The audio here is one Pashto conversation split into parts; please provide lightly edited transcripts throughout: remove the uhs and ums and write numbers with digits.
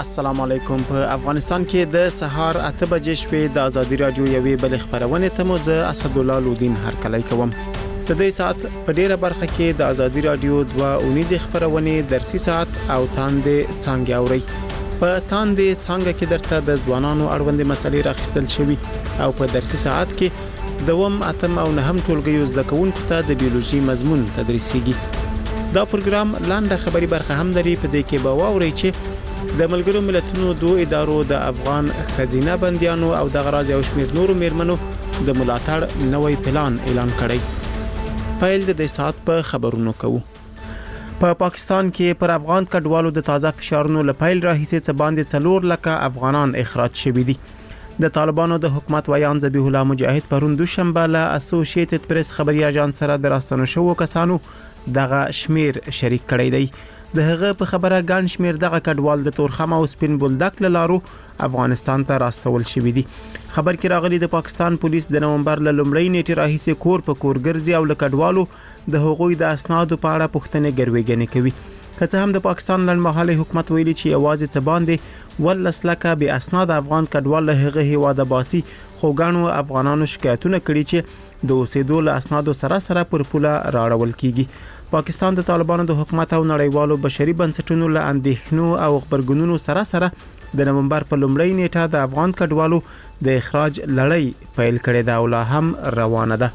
السلام علیکم. په افغانستان کې د سهار 8 بجې شپې د ازادي رادیو یوې بل خبرونه ته مو زه اسدالله لودین هرکلی کوم. د دې سات په ډیره برخه کې د ازادي رادیو 2 خبرونه درسي سات او تاندې څنګه اوري. په تاندې څنګه کې درته د ځوانانو اړوند مسلې راخستل شوی او په درسي ساعت کې دوم اتم او نهم ټولګیو زده کوونکو ته د بیولوژي مضمون تدریسيږي. دا پروګرام لاندې خبري برخه هم لري. په دې کې به واوري چې د ملګرو ملتونو 2 ادارو د افغان خزینه بنديانو او د غراض او شمیر نورو میرمنو د ملاتړ نوې پلان اعلان کړی. فایل د سات په خبرونو کوو. په پاکستان کې پر افغان کډوالو د تازه فشارونو لپاره راهیسه څه باندې 4 لکه افغانان اخراج شوي دي. د طالبانو د حکومت ویان ذبیح الله مجاهد پرون دوشنبه له اسوسییټډ پریس خبري اژانس سره د راستنو شو کسانو دغه شمیر شریک کړی دی. د هغه په خبره ګڼ شمیر دغه کډوال د تورخم او سپین بولدک لارو افغانستان ته راستول شوی دي. خبر کې راغلي د پاکستان پولیس د نومبر ل لومړۍ نیټه راهیسه کور په کور ګرځي او لکډوالو د حقوقي د اسنادو په اړه پوښتنې ګرويګنې کوي. که هم د پاکستان لنډمهاله حکومت ویلي چې یوازې څه باندې ولسلکه به اسناد افغان کډوال له هغه هیواده باسي، خو ګڼو افغانانو شکایتونه کړي چې د اوسېدو له اسنادو سره پر پوله راړول کیږي. پاکستان د طالبانو د حکومت او نړیوالو بشري بنسټونو له اندېښنو او خبرګونونو سره د نومبر په لومړۍ نیټه د افغان کډوالو د اخراج لړۍ پیل کړې ده او لا هم روانه ده.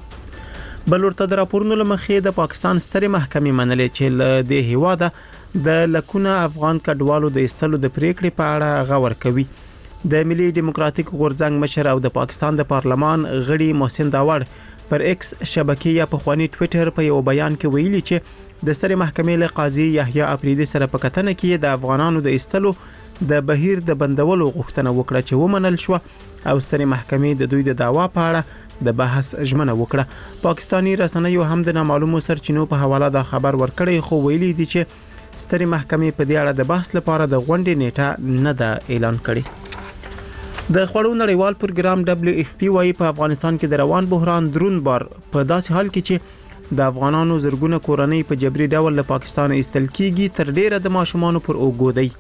بلورته د راپورونو لمخې د پاکستان سترې محکمې منلې چې له دې هیواده د لکونه افغان کډوالو د ایستلو د پریکړې په اړه غور کوي. د ملي ډیموکراتیک غورځنګ مشر او د پاکستان د پارلمان غړي محسن داوړ پر ایکس شبکې یا په خواني ټوئیټر په یو بیان کې ویلي چې د سترې محکمې له قاضي یحیی افریدي سره په کتنه کې د افغانانو د ایستلو د بهیر د بندولو غوښتنه وکړه چې ومنل شو او سترې محکمې د دوی د دعوا په اړه د بحث ژمنه وکړه. پاکستانی رسنیو هم د نامعلومو سرچینو په حواله دا خبر ورکړی، خو ویلي دي چې سترې محکمې په دې اړه د بحث لپاره د غونډې نیټه نه ده اعلان کړې. د خوړو نړیوال پروګرام WFP وايي په افغانستان کې د روان بحران درون بار په داسې حال کې چې د افغانانو زرګونه کورنۍ په جبري ډول له پاکستان ایستل کیږي تر ډیره د ماشومان پر اوګو دی.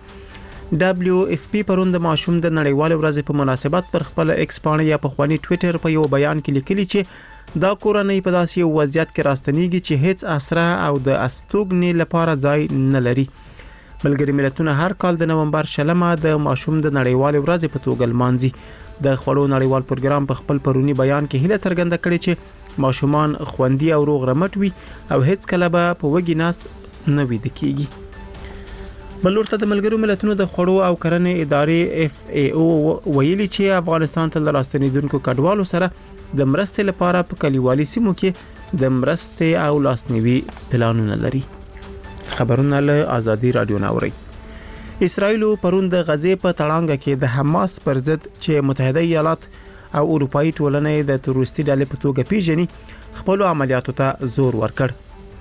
WFP پرون د ماشوم د نړیوال ورځې په مناسبت پر خپل ایکس پاڼه یا په خواني ټوئیټر په یو بیان کې لیکلي چې دا کورنۍ په داسې یو وضعیت کې راستنیږي چې هیڅ اسره او د استوګنې لپاره ځای نه لري. ملګری ملتونه هر کال د نومبر شلمه د ماشوم د نړیوال ورځې په توګه لمانځي. د خوړو نړیوال پروګرام په خپل پرونی بیان کې هیله څرګنده کړې چې ماشومان خوندي او روغ رمټ وي او هیڅ کله به په وګي ناس نه وید کیږي. بلورته د ملګرو ملتونو د خوړو او کرنې ادارې FAO ویلي چې افغانستان ته راستنیدونکو کډوالو سره د مرستې لپاره په کلیوالي سیمو کې د مرستې او لاسنیوي پلانونه لري. خبرونه له ازادي رادیو ناوري. اسرائیل پرون د غزې په تړانګه کې د حماس پر ضد چې متحده ایالات او اروپאי ټولنې د تروریستي ډلې په توګه پیژني خپل عملیاتو ته زور ورکړ.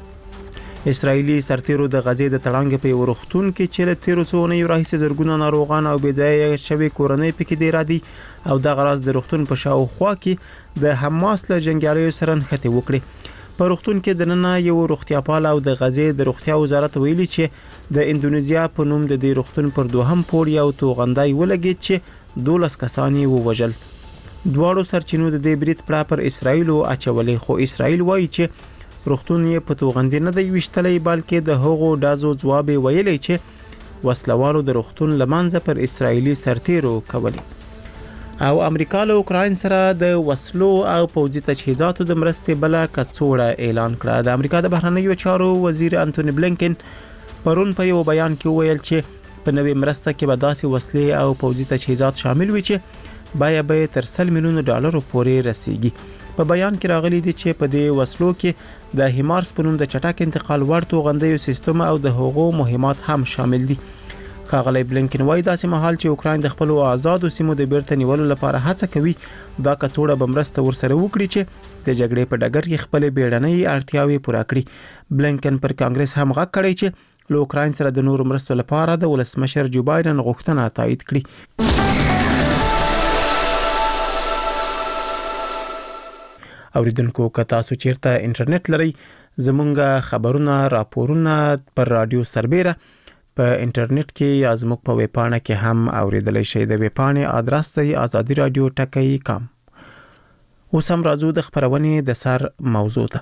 اسرائیلي سرتیرو د غزې د تړانګې په ورختون کې چې له 1300 راهیسې زرګونه ناروغان او بېځایه شوي کورنۍ پکې دی را دي او د غراض د رختون په شاوخوا کې د حماس له جنگیالیو سره نښتې وکړي. په روغتون کې د نن یو روغتیاپال او د غزې د روغتیا وزارت ویلي چې د اندونیزیا په نوم د دې روغتون پر دوهم پوړ یو توغندای ولګید چې 12 کسان یې ووژل. دواړو سرچینو د دې برید پر اسرائیل اچولې، خو اسرائیل وایي چې روغتون یې په توغندې نه دی وشتلې بلکې د هغو ډازو جواب ویلی چې وسلوالو د روغتون لمانځه پر اسرائیلي سرتیرو کولی. او امریکا له اوکراین سره د وسلو او پوځي تجهیزاتو د مرستې بل کڅوړه اعلان کړه. د امریکا د بهرنیو چارو وزیر انټونی بلینکن پرون په یو بیان کې ویل چې په نوې مرسته کې به داسې وسلې او پوځي تجهیزات شامل وي چې باید تر $100 میلیون پورې رسیږي. په بیان کې راغلي دي چې په دې وسلو کې د هیمارس په نوم د چټک انتقال وړ توغندیو سیستم او د هغو مهمات هم شامل دي. ښاغلی بلینکن وایي داسې مهال چې اوکراین د خپل آزادو سیمو د بیرته نیولو لپاره هڅه کوي، دا کڅوړه به مرسته ورسره وکړي چې د جګړې په ډګر کې خپل بیړنۍ اړتیاوې پوره کړي. بلینکن پر کانګرس هم غږ کړی چې له اوکراین سره د نورو مرستو لپاره د ولسمشر جو بایدن غوښتنه تایید کړي. اوریدونکو که تاسو چیرته انټرنیټ لرئ زمونږ خبرونه راپورونه پر رادیو سربېره په انټرنیټ کې یا زموږ په ویب پاڼه کې هم اوریدلای شئ. د ویب پاڼې آدرس دی azadiradio.com. اوس هم راځو د خبرونې د سر موضوع ته.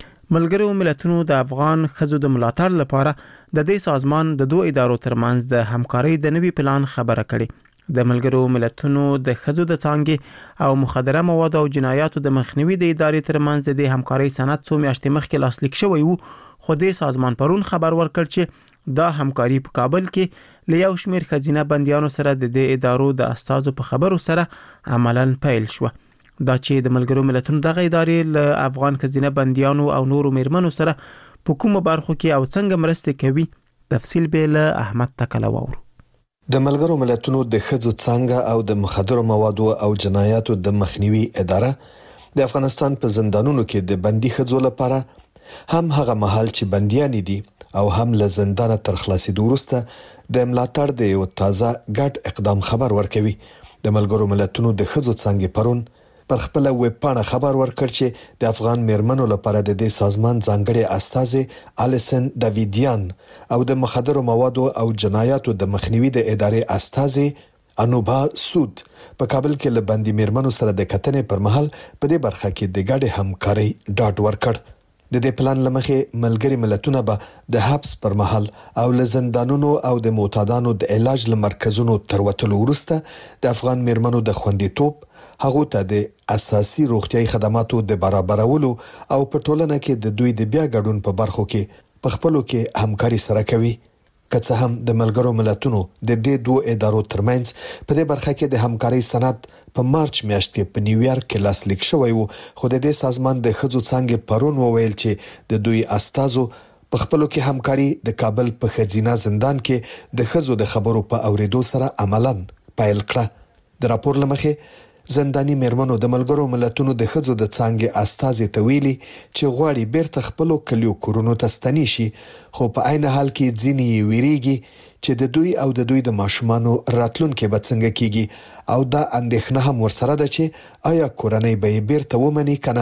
ملګرو ملتونو د افغان ښځو د ملاتړ لپاره د دې سازمان د دوه ادارو ترمنځ د همکارۍ د نوي پلان خبره کړې. د ملګرو ملتونو د ښځو د څانګې او مخدره مواد او جنایاتو د مخنیوي د ادارې ترمنځ د همکارۍ سند څو میاشتې مخکې لاسلیک شوی وو، خو د سازمان پرون خبر ورکړ چې دا همکاري په کابل کې له یو شمېر ښځینه بندیانو سره د دې ادارو د استازو په خبرو سره عملاً پیل شو. دا چې د ملګرو ملتونو دغه ادارې له افغان ښځینه بندیانو او نورو میرمنو سره په کومو برخو کې او څنګه مرسته کوي، تفصیل به له احمد تکله واورو. د ملګرو ملتونو د ښځو څانګه او د مخدره موادو او جنایاتو د مخنیوي اداره د افغانستان په زندانونو کې د بندي ښځو لپاره هم هغه مهال چې بنديان دي او هم له زندانه تر خلاصېدو وروسته د ملاتړ د یو تازه ګډ اقدام خبر ورکوي. د ملګرو ملتونو د ښځو څانګې پرون پر خپل ویب پاڼه خبر ورکړ چې د افغان میرمنو لپاره د دې سازمان ځانګړي استازي الیسن داویدیان او د مخدره موادو او جنایاتو د مخنیوي د ادارې استازي انوبا سود په کابل کې له بندي میرمنو سره د کتنې پر مهال په دې برخه کې د ګډ همکارۍ ډاډ ورکړ. د دې پلان لمخې ملګری ملتونه به د حبس پر مهال او له زندانونو او د معتادانو د علاج لمرکزونو تر وتلو وروسته د افغان میرمنو د خوندیتوب، هغه ته د اساسي روغتيایي خدماتو د برابرولو او په ټولنه کې د دوی د بیا ګډون په برخو کې په خپلو کې همکاري سره کوي. که څه هم د ملګرو ملتونو د دې دوه ادارو ترمنځ په دې برخه کې د همکارۍ سند په مارچ میاشت کې په نیویارک کې لاسلیک شوی وو، خو د دې سازمان د ښځو څانګې پرون وویل چې د دوی استازو په خپلو کې همکاري د کابل په ښځینه زندان کې د ښځو د خبرو په اوریدو سره عملاً پیل کړه. د راپور لمخې زنداني میرمنو د ملګرو ملتونو د ښځو د څانګې استازي ته ویلي چې غواړي بیرته خپلو کلیو کورونو ته ستنې شي، خو په عین حال کې ځینې ویریږي چې د دوی او د دوی د ماشومانو راتلونکي به څنګه کیږي او دا اندېښنه هم ورسره ده چې آیا کورنۍ به بیرته ومني کنه.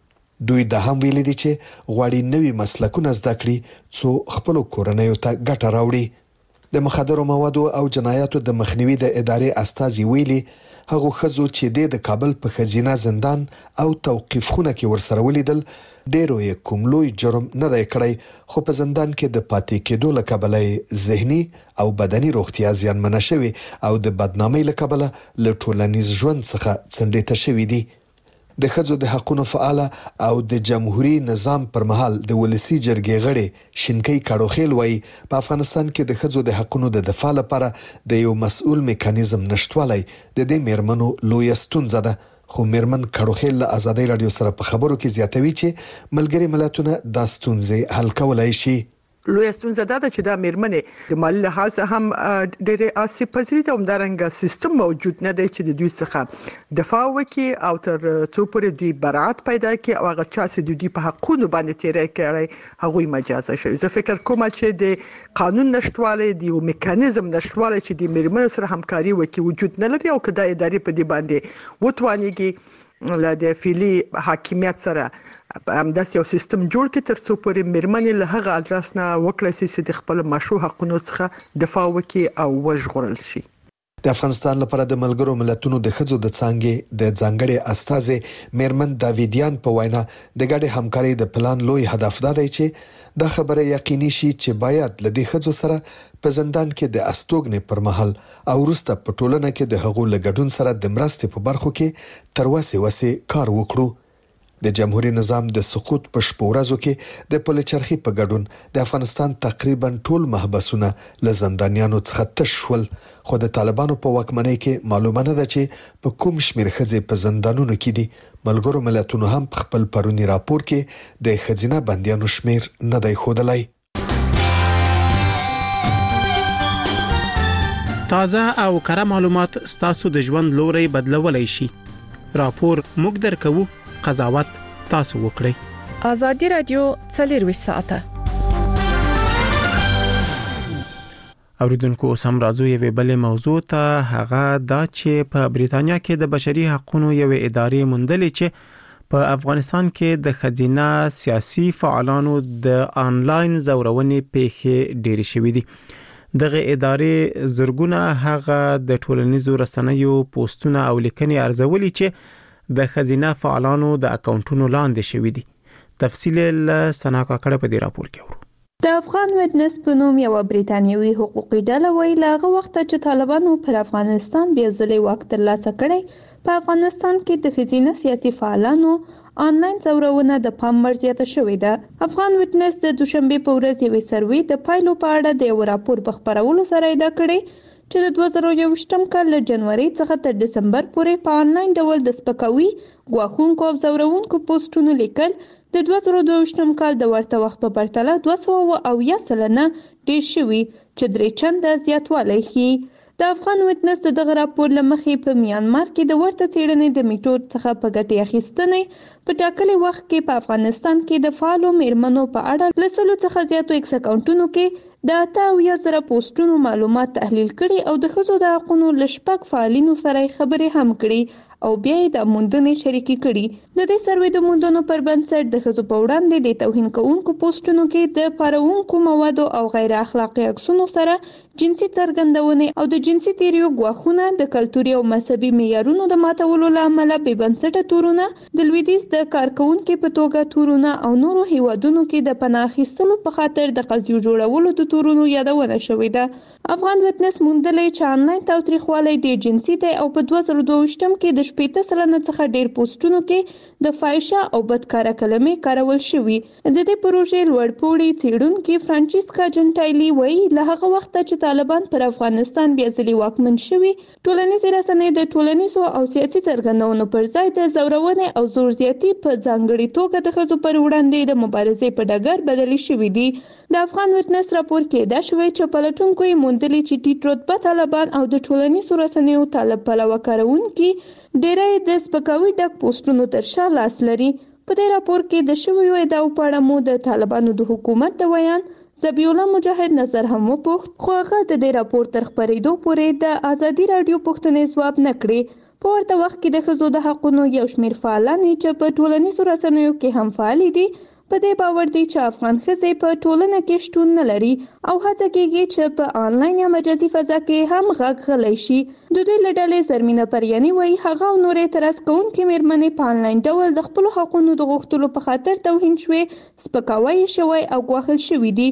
دوی دا هم ویلي دي چې غواړي نوي مسلکونه زده کړي څو خپلو کورنیو ته ګټه راوړي. د مخدره موادو او جنایاتو د مخنیوي د ادارې استازي ویلي هغه ښځو چې د کابل په ښځینه زندان او توقيف خونه کې ورسره ولیدل ډېرو یې کوم لوی جرم نه دی کړی، خو په زندان کې د پاتې کېدو له کبله ذهني او بدني روغتیا زیانمنه شوي او د بدنامۍ له کبله له ټولنیز ژوند څخه څنډې شوي دي. د ښځو د حقوقو فعال او د جمهوریت نظام پر مهال د ولسی جرګې غړي شینکۍ کاروخیل وایي په افغانستان کې د ښځو د حقوقو د دفاع لپاره د یو مسؤل میکانیزم نشټوالی د دې میرمنو لوی ستونزه ده. خو میرمن کاروخیل له آزادۍ رادیو سره په خبرو کې زیاتوي چې ملګری ملتونه دا ستونزې حل کولای شي. لوی ستونزه ده چې دا میرمنې د مالی لحاظ هم ډېر آسیب پذیره دي، همدارنګه سیستم موجود نه دی چې د دوی څخه دفاع وکړي او تر څو پورې دوی برائت پیدا کړي او هغه چا چې دوی په حقوقو باندې تیری کړي هغوی مجازه شي. زه فکر کوم چې د قانون نشټوالی د یو میکانیزم نشټوالی چې د میرمنو سره همکاري وکړي وجود نه لري او که دا ادارې په دې باندې وتوانیږي له د فعلي حاکمیت سره همداسې یو سیستم جوړ کړي تر څو پورې میرمنې له هغه ادرس نه وکړي چې د خپل مشروع حقوقو څخه دفاع وکړي او وژغورل شي. د افغانستان لپاره د ملګرو ملتونو د ښځو د څانګې د ځانګړي استازي میرمن داویدیان په وینا د ګډ همکارۍ د پلان لوی هدف دا دی چې دا خبره یقیني شي چې باید له دې ښځو سره په زندان کې د استوګنې پر مهال او وروسته په ټولنه کې د هغو لګډون سره د مرستې په برخو کې تر وسه کار وکړو. د جمهوریت نظام د سقوط په شپو ورځو کې د پلچرخي په ګډون د افغانستان تقریبا ټول محبسونه له زندانیانو څخه تش شول، خو د طالبانو په واکمنۍ کې معلومه نه ده چې په کوم شمیر ښځې په زندانونو کې دي. ملګرو ملتونو هم خپل پرونی راپور کې د ښځینه بندیانو شمیر نه دی ښودلی. تازه او کره معلومات ستاسو د ژوند لوري بدلولای شي. راپور موږ درکو، قضاوت تاسو وکړئ. آزادی رادیو 24 ساعته. اوریدونکو سم راځو یو بل موضوع ته، هغه دا چې په بریتانیا کې د بشري حقوقو یو ادارې موندلې چې په افغانستان کې د خزینه سیاسي فعالانو د آنلاین زورونې پیښې ډېرې شوې دي. دغه ادارې زرګونه هغه د ټولنیزو رسنیو پوسټونه او لیکنې ارزولي چې د خزینه فعالانو د اکاونټونو لاندې شوي دي. تفصیل له سنا کاکړه په دې راپور کې ورو. د افغان وټنس په نوم یو بریتانیوي حقوقي ډله وایي لاغه وخت چې طالبانو پر افغانستان بیا ځلې واک ترلاسه کړی په افغانستان کې د خزینه سیاسي فعالانو آنلاین ځورونه د پام وړ زیاته شوې ده. افغان وټنس د دوشنبه په ورځ یوې سروې د پایلو په اړه د یو راپور په خپرولو سره ادعا کړې چې د 2021 کال له جنوري څخه تر دسمبر پورې په آنلاین ډول د سپکاوي، ګواښونکو او ځورونکو پوسټونو لیکل د 2022 کال د ورته وخت په پرتله 280% ډیر شوي چې 3 چنده زیاتوالی ښيي. د افغان وټنس د دغه راپور له مخې په میانمار کې د ورته څېړنې د میټود څخه په ګټې اخیستنې په ټاکلي وخت کې په افغانستان کې د فعالو میرمنو په اړه له 100 څخه زیاتو ایکس اکاونټونو کې د 88,000 پوسټونو معلومات تحلیل کړي او د ښځو د حقونو له 6 فعالینو سره خبرې هم کړي او بیا یې د موندنې شریکي کړي. د دې سروې د موندنو پر بنسټ د ښځو په وړاندې د توهین کوونکو پوسټونو کې د پاروونکو موادو او غیر اخلاقي عکسونو سره جنسي څرګندونې او د جنسي تیریو ګواښونه، د کلتوري او مذهبي معیارونو د ماتولو له امله بې بنسټه تورونه، د لویدیځ د کارکوونکي په توګه تورونه او نورو هیوادونو کې د پناه اخیستلو په خاطر د قضیو جوړولو د تورونو یادونه شوې ده. افغان وټنس موندلی چې آنلاین تاوتریخوالی ډیر جنسي دی او په 2022 کې د 80% څخه ډیر پوسټونو کې د فاحشه او بدکاره کلمې کارول شوي. د دې پروژې لوړپوړي څېړونکي فرانچیسکا جنټایلی وایي له هغه وخته چې طالبان پر افغانستان بیا ځلې واکمن شوي، ټولنیزې رسنۍ د ټولنیزو او سیاسي څرګندونو پر ځای د ځورونې او زور زیاتي په ځانګړي توګه د ښځو پر وړاندې د مبارزې په ډګر بدلې شوي دي. د افغان وټنس راپور کې دا شوی چې پلټونکو یې موندلي چې ټیټ رتبه طالبان او د ټولنیزو رسنیو طالب پلوه کاروونکي ډېری د سپکاوي ډک پوسټونو تر شا لاس لري. په دې راپور کې د شویو ادعاو په اړه مو د طالبانو د حکومت د ویان ذبیح الله مجاهد نظر هم وپوښت، خو هغه د دې راپور تر خپرېدو پورې د ازادي راډیو پوښتنې ځواب نه کړې. په ورته وخت کې د ښځو د حقونو یو شمېر فعالان چې په ټولنیزو رسنیو کې هم فعال دي په دې باور دي چې افغان ښځې په ټولنه کې شتون نه لري او هڅه کېږي چې په آنلاین یا مجازي فضا کې هم غږ غلی شي. د دوی له ډلې زرمینه پریاني وایي هغه او نورې اعتراض کوونکې میرمنې په آنلاین ډول د خپلو حقونو د غوښتلو په خاطر توهین شوې، سپکاوی شوی او ګواښل شوي دي.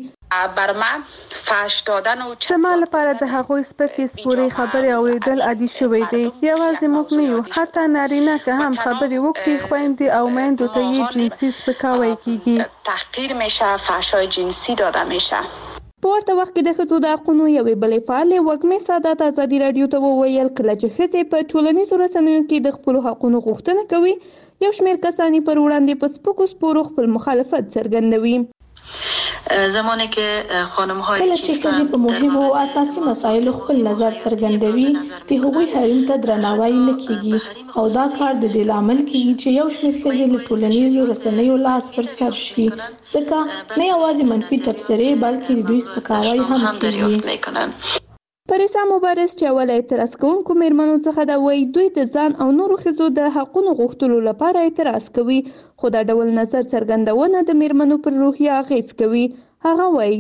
زما لپاره د هغوی سپکې سپورې خبرې اوریدل عادي شوی دی. یوازې موږ نه یو، حتی نارینه که هم خبرې وکړي خویندې او میندو ته یې جنسي سپکاوی کیږي. تحقیر میشه، فحشای جنسی داده میشه. په ورته وخت کې د ښځو د حقونو یوې بلې فعالې وږمې سادات ازادي راډیو ته وویل کله چې ښځې په ټولنیزو رسنیو کې د خپلو حقونو غوښتنه کوي یو شمېر کسان پر وړاندې په سپکو سپورو خپل مخالفت څرګندوي. زمانه که خانم‌های کله چې ښځې په مهمو او اساسي مسایلو خپل نظر څرګندوي د هغوی حریم ته درناوی نه کیږي او دا کار د دې لامل کیږي چې یو شمېر ښځې له ټولنیزو رسنیو لاس پر سر شي، ځکه نه یوازې منفي تبصرې بلکې د دوی سپکاوی هم کیږي. پریسا مبارز چې اول اعتراض کوونکو میرمنو څخه دا وایي دوی د ځان او نورو ښځو د حقونو غوښتلو لپاره اعتراض کوي، خو دا ډول نظر څرګندونه د میرمنو پر روحیه اغیز کوي. هغه وایي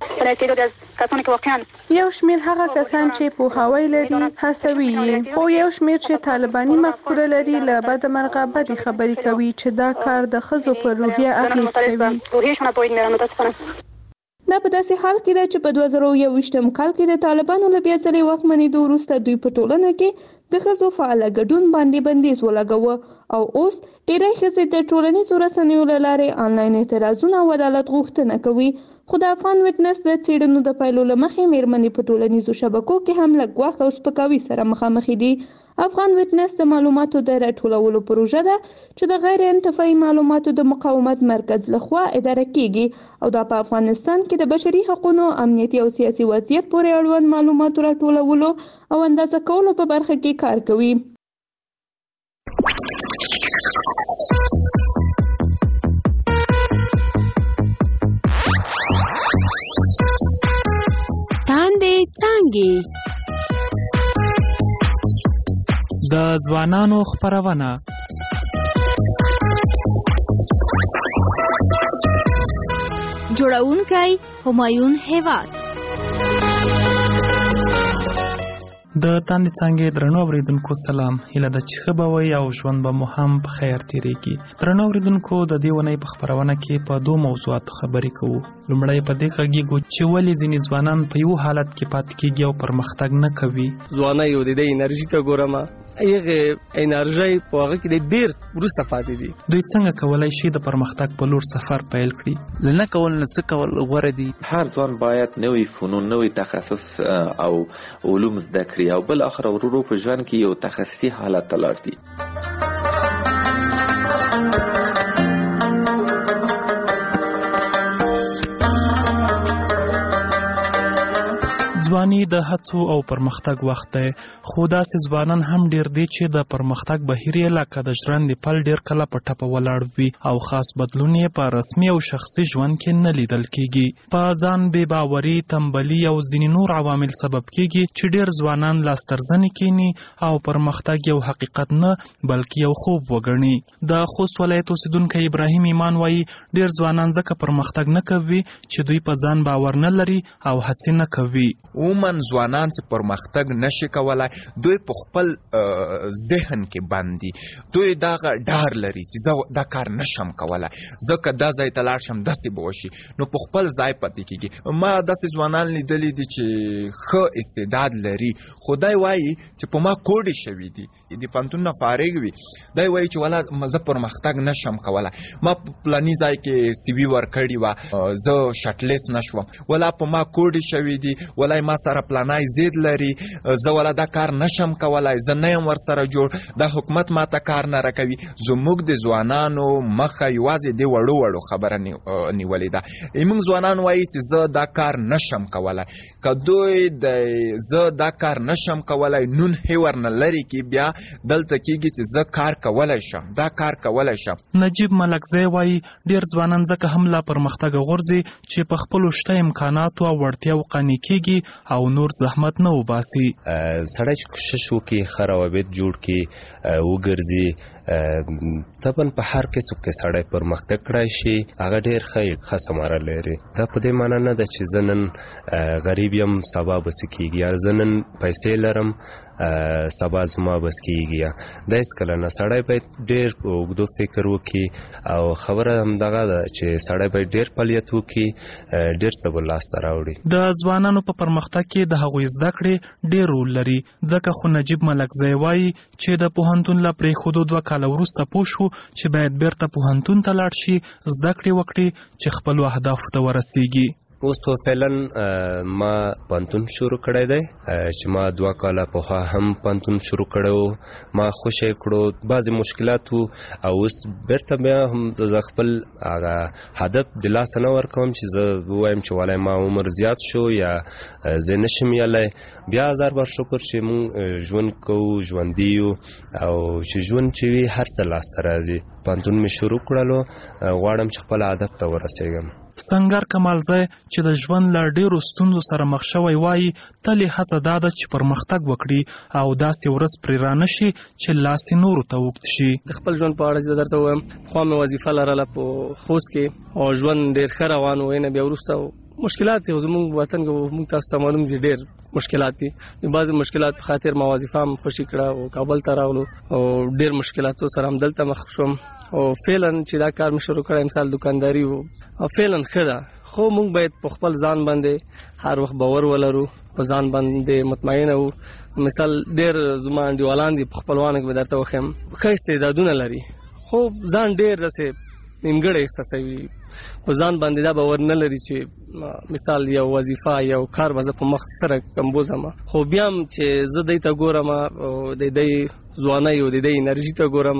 یو شمېر هغه کسان چې پوهاوی لري هڅوي یې، خو یو شمېر چې طالباني مفکوره لري له بده مرغه بدې خبرې کوي چې دا کار د ښځو پر روحیه اغیز کوي. دا په داسې حال کې ده چې په 2021 کال کې د طالبانو له بیا ځلې واکمنېدو وروسته دوی په ټولنه کې د ښځو فعاله ګډون باندې بندیز ولګاوه او اوس ډېری ښځې د ټولنیزو رسنیو له لارې آنلاین اعتراضونه او عدالت غوښتنه کوي. خو د افغان وټنس د څېړنو د پایلو له مخې میرمنې په ټولنیزو شبکو کې هم له ګواښ او سپکاوي سره مخامخ دي. افغان وټنس د معلوماتو د راټولولو پروژه ده چې د غیر انتفاعي معلوماتو د مقاومت مرکز لخوا اداره کیږي او دا په افغانستان کې د بشري حقوقو، امنیتي او سیاسي وضعیت پورې اړوند معلوماتو راټولولو او اندازه کولو په برخه کې کار کوي. تاندې څانګې د ځوانانو خپرونه جوړونکی همایون هیواد. د تاندې څانګې درنو اوریدونکو سلام، هیله ده چې ښه به وئ او ژوند به مو هم په خیر تېرېږي. درنو اوریدونکو، د دې اونۍ په خپرونه کې په 2 موضوعاتو خبرې کوو. لومړی په دې غږیږو چې ولې ځینې ځوانان په یو حالت کې پاتې کېږي او پرمختګ نه کوي. ځوانۍ او د دې انرژي ته ګورم، هغه انرژي په هغه کې ډېر وروسته پاتې دي. دوی څنګه کولی شي د پرمختګ په لور سفر پیل کړي؟ له نه کول نه څه کول غوره دي. هر ځوان باید نوی فنون، نوی تخصص او علوم زده کړي او بل اخر ورو په ژوند کې یو تخصصي حالت ته لاړ شي. ځواني د هڅو او پرمختګ وخت دی، خو داسې ځوانان هم ډیر دي چې د پرمختګ بهیر یې لکه د ژرندې پل ډیر کله په ټپه ولاړ وي او خاص بدلون یې په رسمي او شخصي ژوند کې نه لیدل کیږي. په ځان بې باوري، تنبلي او ځینې نور عوامل سبب کیږي چې ډیر ځوانان لاسترزنې کینی او پرمختګ یو حقیقت نه بلکې یو خوب وګڼي. د خوست ولایت اوسیدونکی ابراهیم ایمان وایي ډیر ځوانان ځکه پرمختګ نه کوي چې دوی په ځان باور نه لري او هڅې نه کوي. عموماً ځوانان چې پرمختګ نشي کولای، دوی په خپل ذهن کې باندې دوی دغه ډار لري چې زه دا کار نشم کولای، ځکه دا ځای ته لاړ شم داسې به وشي، نو په خپل ځای پاتې کېږي. ما داسې ځوانان لیدلي دي چې ښه استعداد لري، خو دی وایي چې په ما کوډې شوي دي، د پوهنتون نه فارغ وي، دی وایي چې ولا زه پرمختګ نشم کولای، ما په پلاني ځای کې سی وي ورکړې وه، زه شټلیست نشوم، ولا په ما کوډې شوي دي، ولا ما سره پلانای زید لري، زه ولا دا کار نشم کولای، زه نه یم ورسره جوړ، دا حکومت ماته کار نه راکوي. زموږ د ځوانانو مخه یوازې د وړو وړو خبره نیولې ده. موږ ځوانان وایي چې زه دا کار نشم کولای، که دوی د زه دا کار نشم کولای نون هیور نه لري کې بیا دلته کېږي چې زه کار کولی شم، دا کار کولی شم. نجیب ملکزی وایي ډیر ځوانان ځکه هم لا پرمختګ غورځي چې په خپلو شته امکاناتو او وړتیاو قانع کېږي او نور زحمت نه وباسي. سړی چې کوشش وکړي، ښه روابط جوړ کړي، وګرځي، طبعا په هر کسب کې سړی پرمختګ کړی شي، هغه ډېر ښه ثمره لري. دا په دې معنی نه ده چې زه نن غریب یم سبا به څه کېږي، یا زه نن پیسې لرم سبا زما بس کېږي. دا هېڅکله نه، سړی باید ډېر په اوږدو فکر وکړي او خبره همدغه ده چې سړی باید ډېر فعالیت وکړي، ډېر څه به لاسته راوړي. د ځوانانو په پرمختګ کې د هغوی زده کړې ډېر رول لري، ځکه خو نجیب ملکزی وایي چې د پوهنتون له پرېښودو 2 کاله وروسته پوه شو چې باید بیرته پوهنتون ته لاړ شي، زده کړې وکړي چې خپلو اهدافو ته ورسیږي. اوس فعلا ما پوهنتون شروع کړی دی، چې ما 2 کاله پخوا هم پوهنتون شروع کړی، ما خوشی کړو، بعضې مشکلات وو او اوس بیرته بیا هم د خپل هغه هدف د لاسه نه ورکوم چې زه ووایم چې والای ما عمر زیات شو یا زه نشم یلی. بیا هزار بار شکر چې مونږ ژوند کوو، ژوندي یو، او چې ژوند چې وي هر څه لاسته راځي. پوهنتون مې شروع کړلو، غواړم چې خپل هدف ته ورسېږم. سنگر کمالزی چې د ژوند له ډیرو ستونزو سره مخ شوی وایي تل یې هڅه دا ده چې پرمختګ وکړي او داسې ورځ پرې رانشي چې لاس یې نورو ته اوږد شي. د خپل ژوند په اړه چې درته ووایم، پخوا مې وظیفه لرله په خوست کې او ژوند ډېر ښه روان و، نه بیا وروسته مشکلات دي. زموږ وطن کې موږ تاسو ته معلوم دي ډېر مشکلات دي. د بعضې مشکلات په خاطر ما وظیفه هم خوشي کړه او کابل ته راغلو او ډېر مشکلاتو سره هم دلته مخ شوم او فعلا چې دا کار مې شروع کړی، مثال دکانداري و، فعلا ښه ده، خو موږ باید په خپل ځان باندې هر وخت باور ولرو، په ځان باندې مطمئنه وو. مثال ډېر زما انډیوالان دي په خپلوانو کې به درته وښیم ښه استعدادونه لري، خو ځان ډېر داسې نیمګړی احساسوي، په ځان باندې دا باور نه لري چې مثال یو وظیفه یو کار به زه په مخ سره کمبوزم. خو بیا هم چې زه دی ته ګورم او د دی ځوانۍ او د دی انرژي ته ګورم،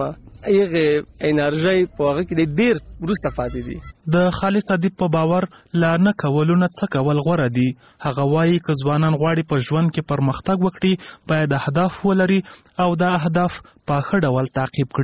هغه انرژي په هغه کې ډېر وروسته پاتې دي. د خالص ادیب په باور لا نه کولو نه څه کول غوره دي. هغه وایي که ځوانان غواړي په ژوند کې پرمختګ وکړي، باید اهداف ولري او دا اهداف په ښه ډول تعقیب کړي.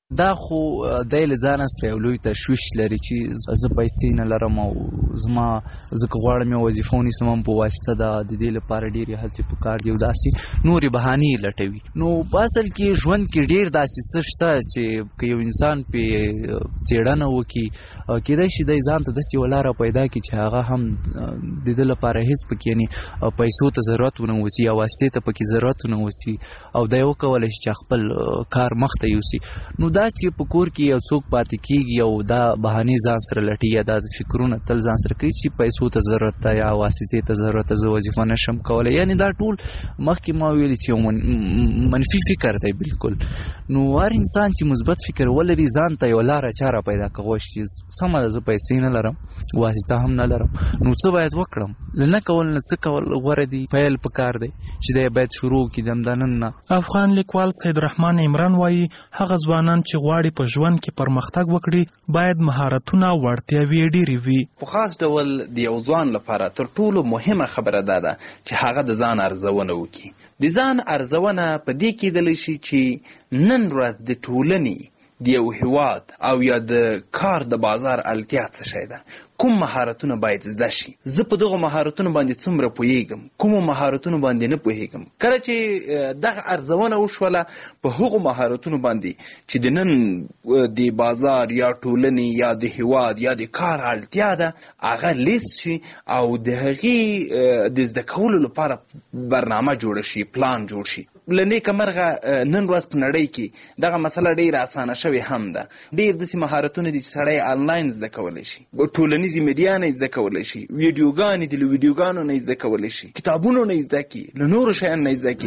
دا خو د له ځان سره یو لوی تشویش لري چې زه پیسې نه لرم او زما زه غواړم یو وظیفه ونیسم په واسطه د دې لپاره ډېرې هڅې پکار دي او داسې نورې بهانې لټوي. نو په اصل کې ژوند کې ډېر داسې څه شته چې که یو انسان پې څېړنه وکړي کېدای شي دی ځان ته داسې یوه لاره پیدا کړي چې هغه هم د ده لپاره هېڅ پکې یعنې پیسو ته ضرورت ونه اوسي یا واسطې ته پکې ضرورت ونه اوسي او دی وکولی شي چې خپل کار مخته یوسي. نو دا چې په کور کې یو څوک پاتې کېږي او دا بهانې ځان سره لټي یا دا فکرونه تل ځان سره کوي چې پیسو ته ضرورت ده یا واسطې ته ضرورت ده، زه وظیفه نشم کولی، یعنې دا ټول مخکې ما ویلي چې یو منفي فکر دی بالکل. نو هر انسان چې مثبت فکر ولري ځان ته یو لاره چاره پیدا کولی شي سمه ده زه پیسې نه لرم واسطه هم نه لرم نو څه باید وکړم، له نه کول نه څه کول غوره دي، پیل پکار دی چې دی باید شروع کړي دمدنن نه. افغان لیکوال سید رحمان عمران وایي هغه ځوانان چې غواړي په ژوند کې پرمختګ وکړي باید مهارتونه وړتیاوې ډېرې وي. په خاص ډول د یو ځوان لپاره تر ټولو مهمه خبره ده چې هغه د ځان ارزونه وکړي. د ځان ارزونه په دې کېدلی شي چې نن ورځ د ټولنې د یو هیواد او یا د کار د بازار اړتیا څه شی ده، کوم مهارتونه باید زده شي، زه په دغه مهارتونو باندې څومره پوهیږم، کومو مهارتونو باندې نه پوهیږم. کله چې دغه ارزونه وشوله په هغو مهارتونو باندې چې د نن د بازار یا ټولنې یا د هیواد یا د کار اړتیا ده هغه لیست شي او د هغې د زده کولو لپاره برنامه جوړه شي، پلان جوړ شي. له نیکه مرغه نن ورځ په نړۍ کې دغه مسله ډېره اسانه شوې هم ده. ډېر داسې مهارتونه دي چې سړی آنلاین زده کولی شي، ټولنیزې میډیا نه زده کولی شي، ویډیوګانې دي له ویډیوګانو نه زده کولی شي، کتابونو نه زده کړي، له نورو شیانو نه زده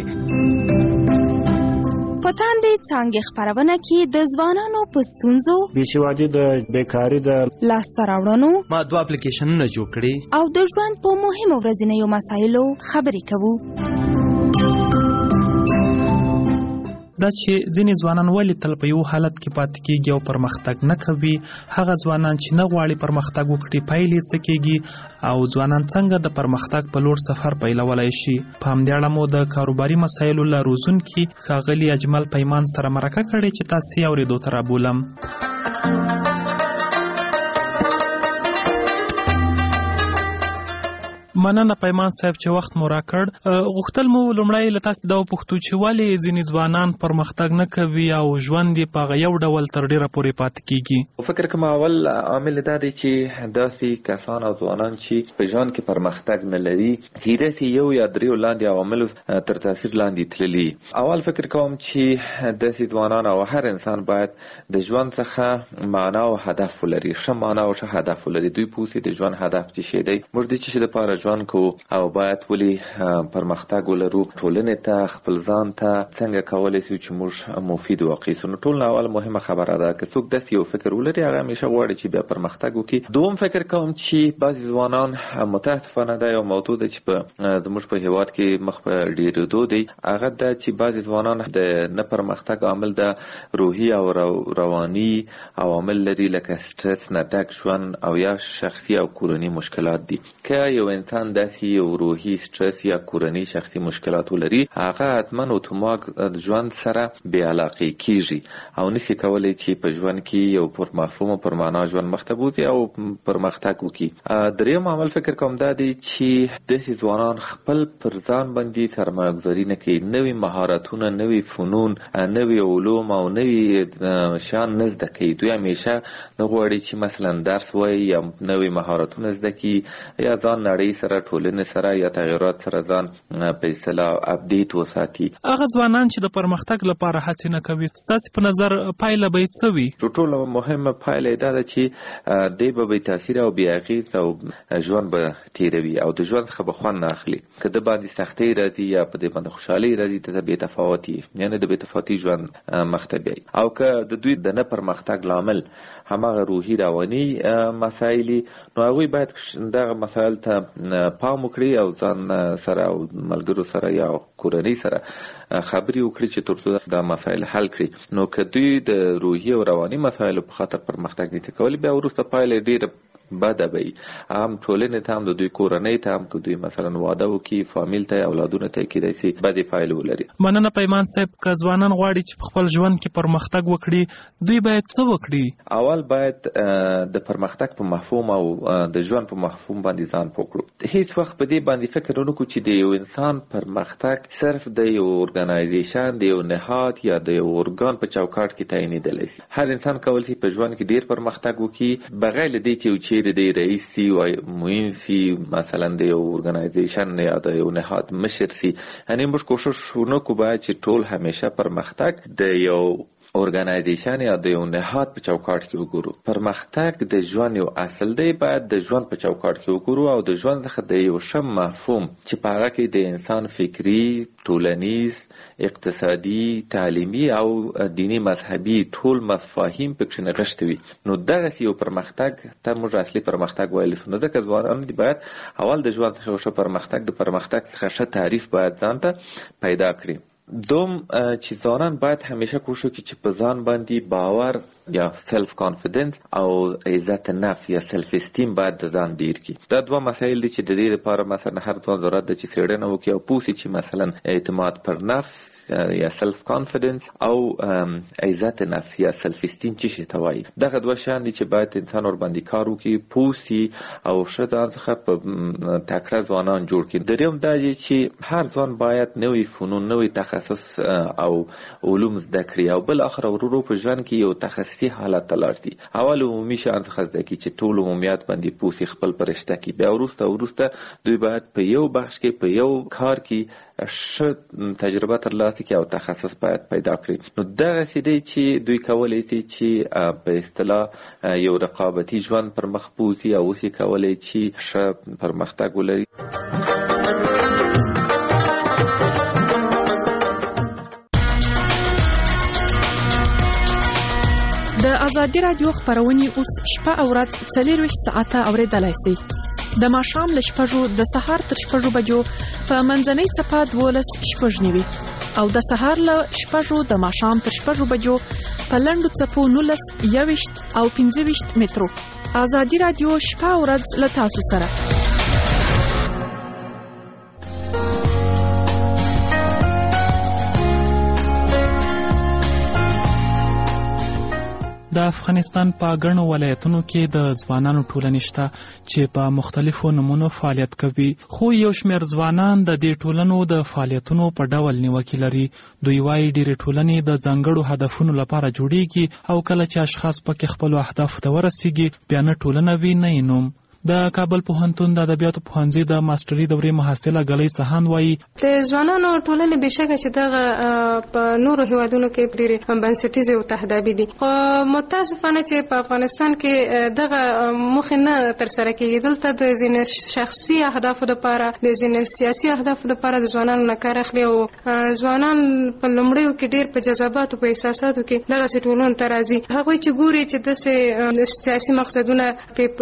کړي. په تاندې څانګې خپرونه کې د ځوانانو په ستونزو، بېسوادي د بیکاري د لاسته راوړنو ما 2 اپلیکیشنونه جوړ کړي او د ژوند په مهمو ورځنیو مسایلو خبرې کوو. دا چې ځینې ځوانان ولې تل په یو حالت کې پاتې کېږي او پرمختګ نه کوي، هغه ځوانان چې نه غواړي پرمختګ وکړي پایلې څه کېږي او ځوانان څنګه د پرمختګ په لور سفر پیلولی شي. په همدې اړه مو د کاروباري مسایلو له روزونکي ښاغلي اجمل پیمان سره مرکه کړې چې تاسې یې اورېدو ته رابولم. مننه پیمان صاحب چې وخت مو راکړ. غوښتل مو لومړی له تاسې دا وپوښتو چې ولې ځینې ځوانان پرمختګ نه کوي او ژوند یې په هغه یو ډول تر ډېره پورې پاتې کېږي. فکر کوم اول عامل دا دی چې داسې کسان او ځوانان چې په ژوند کې پرمختګ نه لري هیرسې یو یا دریو لاندې عواملو تر تاثیر لاندې تللي. اول فکر کوم چې داسې ځوانان او هر انسان باید د ژوند څخه معنا او هدف ولري، ښه معنا او ښه هدف ولري. دوی پوهیږي د ژوند هدف څه شی دی، موږ د څه شي لپاره ژوند کوو او باید ولې پرمختګ ولرو، ټولنې ته خپل ځان ته څنګه کولی شو چې موږ مفید واقع سو. نو ټول اول مهمه خبره ده که څوک داسې یو فکر ولري هغه همیشه غواړي چې بیا پرمختګ وکړي. دوم فکر کوم چې بعضې ځوانان متاسفانه دا یو موضوع ده چې په زموږ په هیواد کې مخ په ډېرېدو دی، هغه ده چې بعضې ځوانان د نه پرمختګ عامل د روحي او رواني عوامل لري لکه سټرس نه ډک ژوند او یا شخصي او کورني مشکلات دي. که یو انسان داسې یو روحي سټرس یا کورني شخصي مشکلات ولري هغه حتما اتومات ژوند سره بې علاقې کېږي او نشي کولی چې په ژوند کې یو پر مفهوم او پر معنا ژوند مخته بوځي او پرمختګ وکړي. دریم عامل فکر کوم دا دی چې داسې ځوانان خپل پر ځان باندې سرمایه‌ګذاري نه کوي، نوي مهارتونه، نوي فنون، نوي علوم او نوي شیان نه زده کوي. دوی همیشه نه غواړي چې مثلا درس وایي یا نوي مهارتونه زده کړي یا ځان نړۍ سره ټولنې سره یا تغیرات سره ځان په اصطلاح اپډیټ وساتي. هغه ځوانان چې د پرمختګ لپاره هڅې نه کوي ستاسې په نظر پایله به یې څه وي؟ ټولو مهمه پایله دا ده چې دی به بې تاثیره او بې اغېزه او ژوند به تېروي او د ژوند څخه به خوند نه اخلي. که د باندې سختۍ راځي یا په دې باندې خوشحالۍ راځي ته بې تفاوتي یعنې د بې تفاوتي ژوند مخته بیایي. او که د دوی د نه پرمختګ لامل هماغه روحي رواني مسایل نو هغوی باید دغه مسایل ته پام وکړي او ځان سره او ملګرو سره یا کورنۍ سره خبرې وکړي چې ترڅو دا مسایل حل کړي. نو که دوی د روحي او رواني مسایلو په خاطر پرمختګ نشي کولی بیا وروسته پایله ډېره بده وي، هم ټولنې ته هم د دوی کورنۍ ته هم که دوی مثلا واده وکړي فامیل ته اولادونه ته کېدای شي بدې پایلې ولري. مننه پیمان صاحب. که ځوانان غواړي چې په خپل ژوند کې پرمختګ وکړي دوی باید څه وکړي؟ اول باید د پرمختګ په مفهوم او د ژوند په مفهوم باندې ځان پوه کړو. هیڅ وخت په دې باندې فکر ونه کړو چې د یو انسان پرمختګ صرف د یو ارګنایزیشن د یو نهاد یا د یو ارګان په چوکاټ کې تعینېدلی شي. هر انسان کولی شي په ژوند کې ډیر پرمختګ وکړي بغیر له دې چې چیرې د رئیس سي او معین سي مثلا د یو ارګنایزیشن یا د یو نهاد مشر سي. یعنی موږ کوشش وکړو باید چې ټول همیشه پرمختګ د یو ارګنایزیشن یا د یو نهاد په چوکاټ کې وګورو. پرمختګ د ژوند یو اصل دی، باید د ژوند په چوکاټ کې وګورو او د ژوند څخه د یو شم مفهوم چې په هغه کې د انسان فکری، ټولنیز، اقتصادي، تعلیمي او دینی مذهبي ټول مفاهیم پکې نغښتي وي. نو دغه یو پرمختګ ته موږ اصلي پرمختګ ویل شو. نو ځکه ځوانان دي باید اول د ژوند څخه یو پرمختګ د پرمختګ څخه ښه تعریف باید ځان ته پیدا کړي. دوم چې ځوانان باید همیشه کوشش وکړي چې په ځان باندې باور یا سلف کانفیډنس او عزت نفس یا سلف استیم باید د ځان ډیر کړي. دا دوه مسایل دي چې د دې لپاره مثلا هر ځوان ضرورت ده چې څېړنه وکړي او پوه شي چې مثلا اعتماد پر نفس یا سلف کانفیډنس او عزت نفس یا سلف استیم چې شي ته وایي. دغه دوه شیان دي چې باید انسان ور باندې کار وکړي، پوه شي او ښه ځان څخه په تکړه ځوانان جوړ کړي. دریم دا دی چې هر ځوان باید نوي فنون، نوي تخصص او علوم زده کړي او بل اخر ورو په ژوند کې یو تخصصي حالت ته لاړ شي. اول عمومي شیان څخه زده کړي چې ټول عمومیات باندې پوه شي، خپل پرشته کړي. بیا وروسته دوی باید په یو بخش کې په یو کار کې ښه تجربه ترلاسه کړي او تخصص باید پیدا کړي. نو دغه څه دی چې دوی کولی شي چې په اصطلاح یو رقابتي ژوند پر مخ بوځي او اوس یې کولی چې ښه پرمختګ ولري. د ازادي رادیو خبرونه اوس شپه او ورځ 24 ساعته اوریدلای شئ. د ماښام له 6 د سهار تر 6 بجو په منځنۍ څپه 12:09 او د سهار له 6 د ماښام تر 6 بجو په لنډو څپو 19:21 او 15 مترو. ازادي رادیو شپه او ورځ له تاسو سره. د افغانستان په ګڼو ولایتونو کې د ځوانانو ټولنې شته چې په مختلفو نمونو فعالیت کوي، خو یو شمېر ځوانان د دې ټولنو د فعالیتونو په ډول نیوکې لري. دوی وايي ډېرې ټولنې د ځانګړو هدفونو لپاره جوړیږي او کله چې اشخاص پکې خپلو اهدافو ته ورسیږي بیا نه ټولنه وي نه یې نوم. د کابل پوهنتون د ادبیاتو پوهنځي د ماستري دورې محصله ګلۍ سهان وايي د ځوانانو ټولنې بشکه چې دغه په نورو هیوادونو کې ډېرې بنسټیزې او تهدابي دي، خو متاسفانه چې په افغانستان کې دغه موخې نه ترسره کېږي. دلته د ځینې شخصي اهدافو لپاره، د ځینې سیاسي اهدافو لپاره د ځوانانو نه کار اخلي او ځوانان په لومړیو کې ډېر په جذباتو په احساساتو کې دغسې ټولنو ته راځي. هغوی چې ګوري چې داسې سیاسي مقصدونه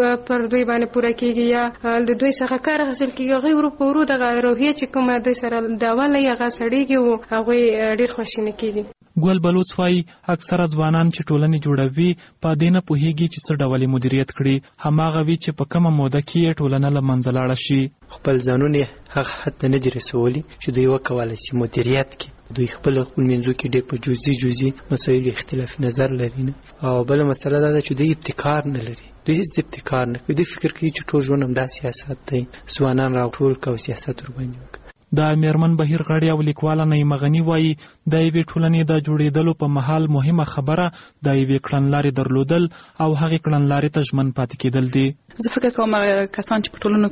پر دوی باندې پوره کیږي یا د دوی څخه کار حاصل کیږي، هغوی ورو په ورو دغه روحیه چې کومه دوی سره د اوله یې هغه سړېږي او هغوی ډېر خواشیني کیږي. ګل بلوڅ وايي اکثره ځوانان چې ټولنې جوړوي په دې نه پوهیږي چې څه ډول مدیریت کړي، هماغه وي چې په کومه موده کې ټولنه له منځه لاړه شي. خپل ځانونه هغه حد نه دي رسولي چې دوی وکولای شي مدیریت کړي. دوی خپل منځو کې ډېر په جزئي مسایلو اختلاف نظر لري نه. او بل مسله دا ده چې دوی ابتکار نه لري. دوی هیڅ ابتکار نه کوي. دوی فکر کوي چې ټول ژوند همدا سیاست دی، ځوانان راټول کړي او سیاست ورباندې وکړي. د میرمن بهیر غړي او لیکواله نعیمه غني وايي د یوې ټولنې د جوړېدلو په مهال مهمه خبره د یوې کړنلارې درلودل او هغې کړنلارې ته ژمن پاتې کېدل دي. زه فکر کوم کسان چې په ټولنو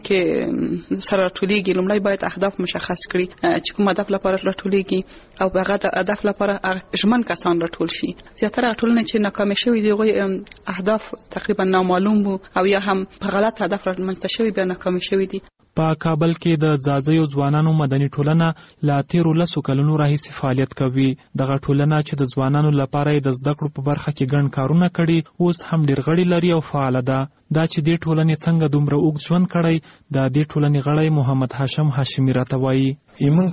کې سره راټولېږي لومړی باید اهداف مشخص کړي چې کوم هدف لپاره راټولېږي او هغه د هدف لپاره ژمن کسان راټول شي. زیاتره ټولنې چې ناکامې شوي دي هغوی اهداف تقریبا نامعلوم وو او یا هم په غلط هدف رامنځته شوي بیا ناکامې شوي دي. په کابل کې د ځاځیو ځوانانو مدني ټولنه لا تیرو 10 کلونو راهیسې فعالیت کوي. دغه ټولنه چې د ځوانانو لپاره د زده کړو په برخه کې ګڼ کارونه کړي اوس هم ډېر غړي لري او فعاله ده. دا چې دې ټولنې څنګه دومره اوږد ژوند کړی د دې ټولنې غړی محمد هاشم هاشمي راته وایي موږ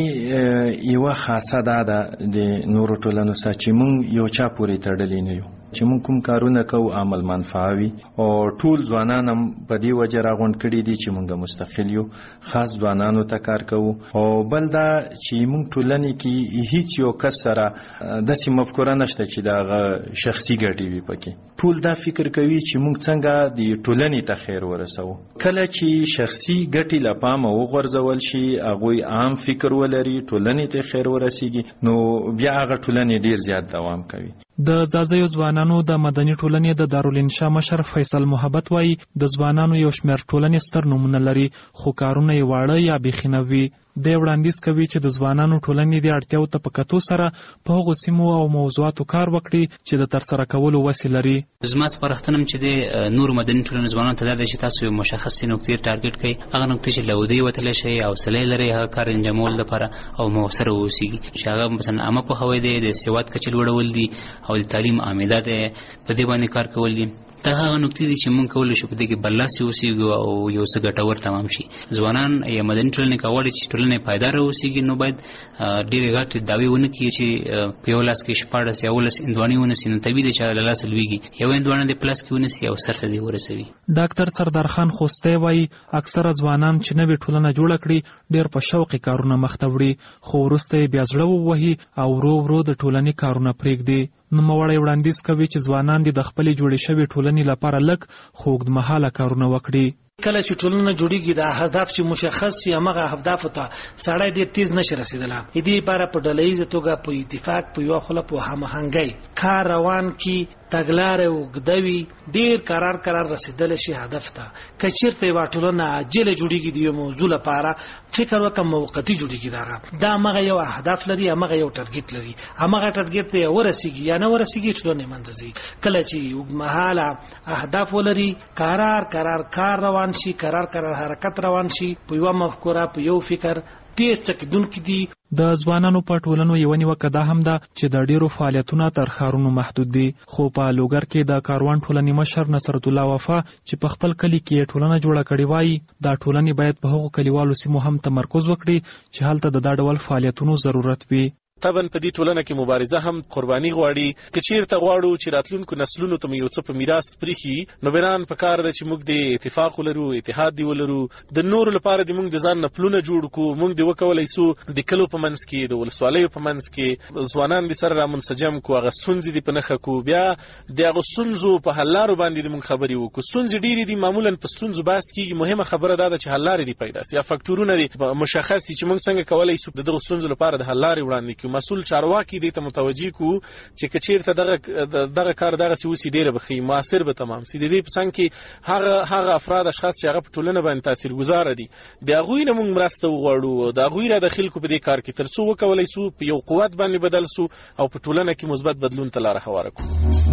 ټولنې یو خاصه ده د نورو ټولنو سره چې موږ یو چا پورې تړلې نه یو، چې موږ کوم کارونه کوو عمل منفعوي او ټول ځوانان هم په دې وجه راغونډ کړي دي چې موږ مستقل یو، خاص ځوانانو ته کار کوو. او بل دا چې موږ ټولنې کې هیڅ یو کس سره داسې مفکوره نشته چې دا شخصي ګټې وي پکې. ټول دا فکر کوي چې موږ څنګه د ټولنې ته خیر ورسوو. کله چې شخصي ګټې له پامه وغورځول شي، هغوی عام فکر ولري، ټولنې ته خیر ورسیږي، نو بیا هغه ټولنې ډیر زیات دوام کوي. د ځاځیو ځوانانو د مدني ټولنې د دارالانشا مشر فیصل محبت وایي د ځوانانو یو شمېر ټولنې ستر نومونه لري خو کارونه یې واړه یا بیخي نه وي. دی وړاندیز کوي چې د ځوانانو ټولنې د اړتیاو ته په کتو سره په هغو سیمو او موضوعاتو کار وکړي چې د ترسره کولو وسې لري. زما سپارښتنه چې د نورو مدني ټولنو ځوانانو ته دا ده چې تاسو یو مشخصې نقطې ټارګټ کړئ، هغه نقطې چې له ودې وتلی شئ، حوصله یې لرئ هغه کار انجامولو دپاره او مؤثره واوسیږي، چې هغه مثلا عامه پوهاوی دی، د سواد کچې لوړول دي او د تعلیم عامده دی، په دې باندې کار کول دي. دا هغه نقطې دي چې موږ کولی شو په دې کې برلاسي اوسېږو او یو څه ګټور تمام شي. ځوانان یا مدني ټولنې که غواړي چې ټولنه پایداره اوسېږي نو باید ډېرې غټې دعوې ونه کړي چې په یو لاس کې 14 یا 18 هندوانې ونیسي، نو طبیعي دی چې له لاسه لوېږي. یو هندوانه دې په لاس کې ونیسي او سر ته دې ورسوي. ډاکټر سردار خان خوستی وایي اکثره ځوانان چې نوې ټولنه جوړه کړي ډېر په شوقې کارونه مخ ته وړي، خو وروسته یې بیا زړه ووهي او ورو ورو د ټولنې کارونه پرېږدي. نوموړی وړاندیز کوي چې ځوانان دې د خپلې جوړې شوې ټولنې لپاره لږ خو اوږدمهاله کارونه وکړي. کله چې ټولنه جوړیږي د هدف چې مشخص شي هغه هدف ته سړی ډېر تیز نشي رسیدلی. دې لپاره په ډلهییزه توګه په اتفاق په یوه خوله په هماهنګۍ کار روان کړي، تګلارې اوږده وي، ډېر قرار رسیدلی شي هدف ته. که چېرته یوه ټولنه عاجله جوړیږي د یو موضوع لپاره فکر وکړه موقتي جوړیږي، دا همغه یو هدف لري، همغه یو ټارګټ لري، همغه ټارګټ ته ورسیږي یا نه ورسیږي ټولنه منځ ځي. کله چې اوږدمهاله اهداف ولري، قرار کار روان شي، قرار حرکت روان شي، په یو مفکوره په یو فکر ډېر څه کېدونکي دي. د ځوانانو په ټولنو یوه نیوکه دا هم ده چې د ډېرو فعالیتونه تر ښارونو محدود دي. خو په لوګر کې د کاروان ټولنې مشر نصرت الله وفا چې په خپل کلي کې ټولنه جوړه کړې وایي دا ټولنې باید په هغو کلیوالو سیمو هم تمرکز وکړي چې هلته د دا ډول فعالیتونو ضرورت وي. طبعا په دې ټولنه کې مبارزه هم قرباني غواړي. که چیرته غواړو چې راتلونکو نسلونو ته یو څه په میراث پرېښي، نو بران په کار ده چې موږ د اتفاق ولرو، اتحاد دی ولرو، د نورو لپاره د موږ د ځان نه پلونه جوړ کړو. موږ د وکولی سو د کلو په منځ کې، د ولسوالیو په منځ کې ځوانان د سره رامنسجم کړو، هغه ستونزې دې په نښه کړو، بیا د هغو ستونزو په حل لارو باندې د موږ خبرې وکړو. ستونزې ډېرې دي، معمولا په ستونزو بحث کېږي، مهمه خبره دا ده چې حل لارې دې پیدا سي یا فکټورونه دې مشخص سي چې موږ څنګه کولی سو د دغو ستونزو لپاره د حل لارې وړاندې کړو. مسؤل چارواکي دې ته متوجه کو چې که چیرته دغه کار دغسې وسي ډېره به ښه موثر به تمام سي. د دې په څنګ کې هغه افراد اشخاص چې هغه په ټولنه باندې تاثیرګذاره دي، د هغوی نه موږ مرسته وغواړو، د هغوی را داخل کړو په دې کار کې، تر څو وکولی سو په یو قوت باندې بدل سو او په ټولنه کې مثبت بدلون ته لاره هواره کړو.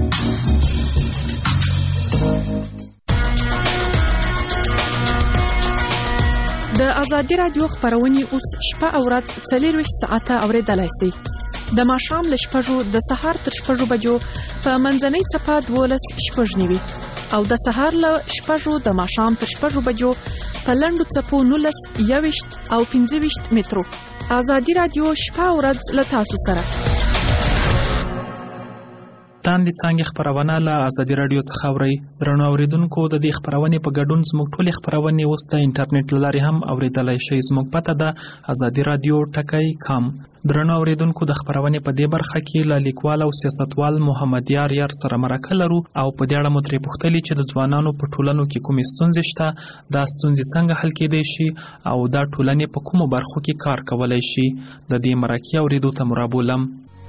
د ازادي رادیو خبرونه اوس شپه او ورځ 24 ساعته اوریدلای شئ. د ماښام له 6 د سهار تر 6 بجو په منځنۍ صفه 12:09 او د سهار له 6 د ماښام تر 6 بجو په لنډو څپو 19 او 15 مترو. ازادي رادیو شپه او ورځ له تاسو سره. تاندې څنګه خبرونه له ازادي رادیو څخه اوري. درنو اوریدونکو د دې خبرونه په ګډون زموږ ټولې خبرونه اوس د انټرنیټ لارې هم اوریدلای شئ. زموږ پته ده azadiradio.com. درنو اوریدونکو د خبرونه په دې برخه کې له لیکوال او سیاستوال محمد یار سره مرکه لرو او په دې اړه مو ترې پوښتلي چې د ځوانانو په ټولنو کې کومې ستونزې شته، دا ستونزې څنګه حل کېدای شي او دا ټولنې په کومو برخو کې کار کولای شي. د دې مرکې اوریدو ته مرابولم.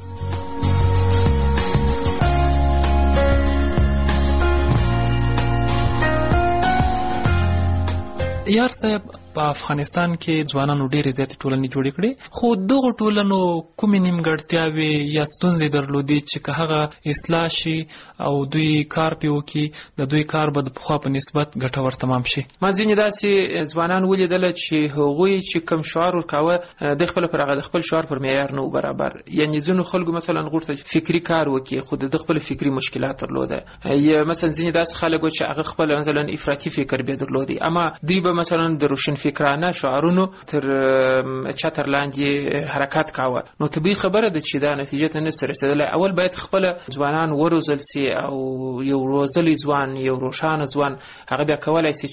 یار صاحب، په افغانستان کې ځوانانو ډېرې زیاتې ټولنې جوړې کړې، خو دغو ټولنو کومې نیمګړتیاوې یا ستونزې درلودې چې که هغه اصلاح شي او دوی کار پې وکړي، د دوی کار به د پخوا په نسبت ګټور تمام شي. ما ځینې داسې ځوانان ولیدله چې هغوی چې کوم شعار ورکاوه د خپل پر هغه د خپل شعار پر معیار نه و برابر. یعنې ځینو خلکو مثلا غوښتل چې فکري کار وکړي خو د خپل فکري مشکلات درلوده، یا مثلا ځینې داسې خلک و چې هغه خپل مثلا افراطي فکر به درلودي، اما دوی به مثلا د روشن فکرانه شعارونو تر چتر لاندې حرکت کاوه، نو طبیعي خبره ده چې دا نتیجه ته نشي رسیدلی. اول باید خپل ځوانان وروزل سي او یو روزلی ځوان، یو روښانه ځوان هغه بیا کولای سي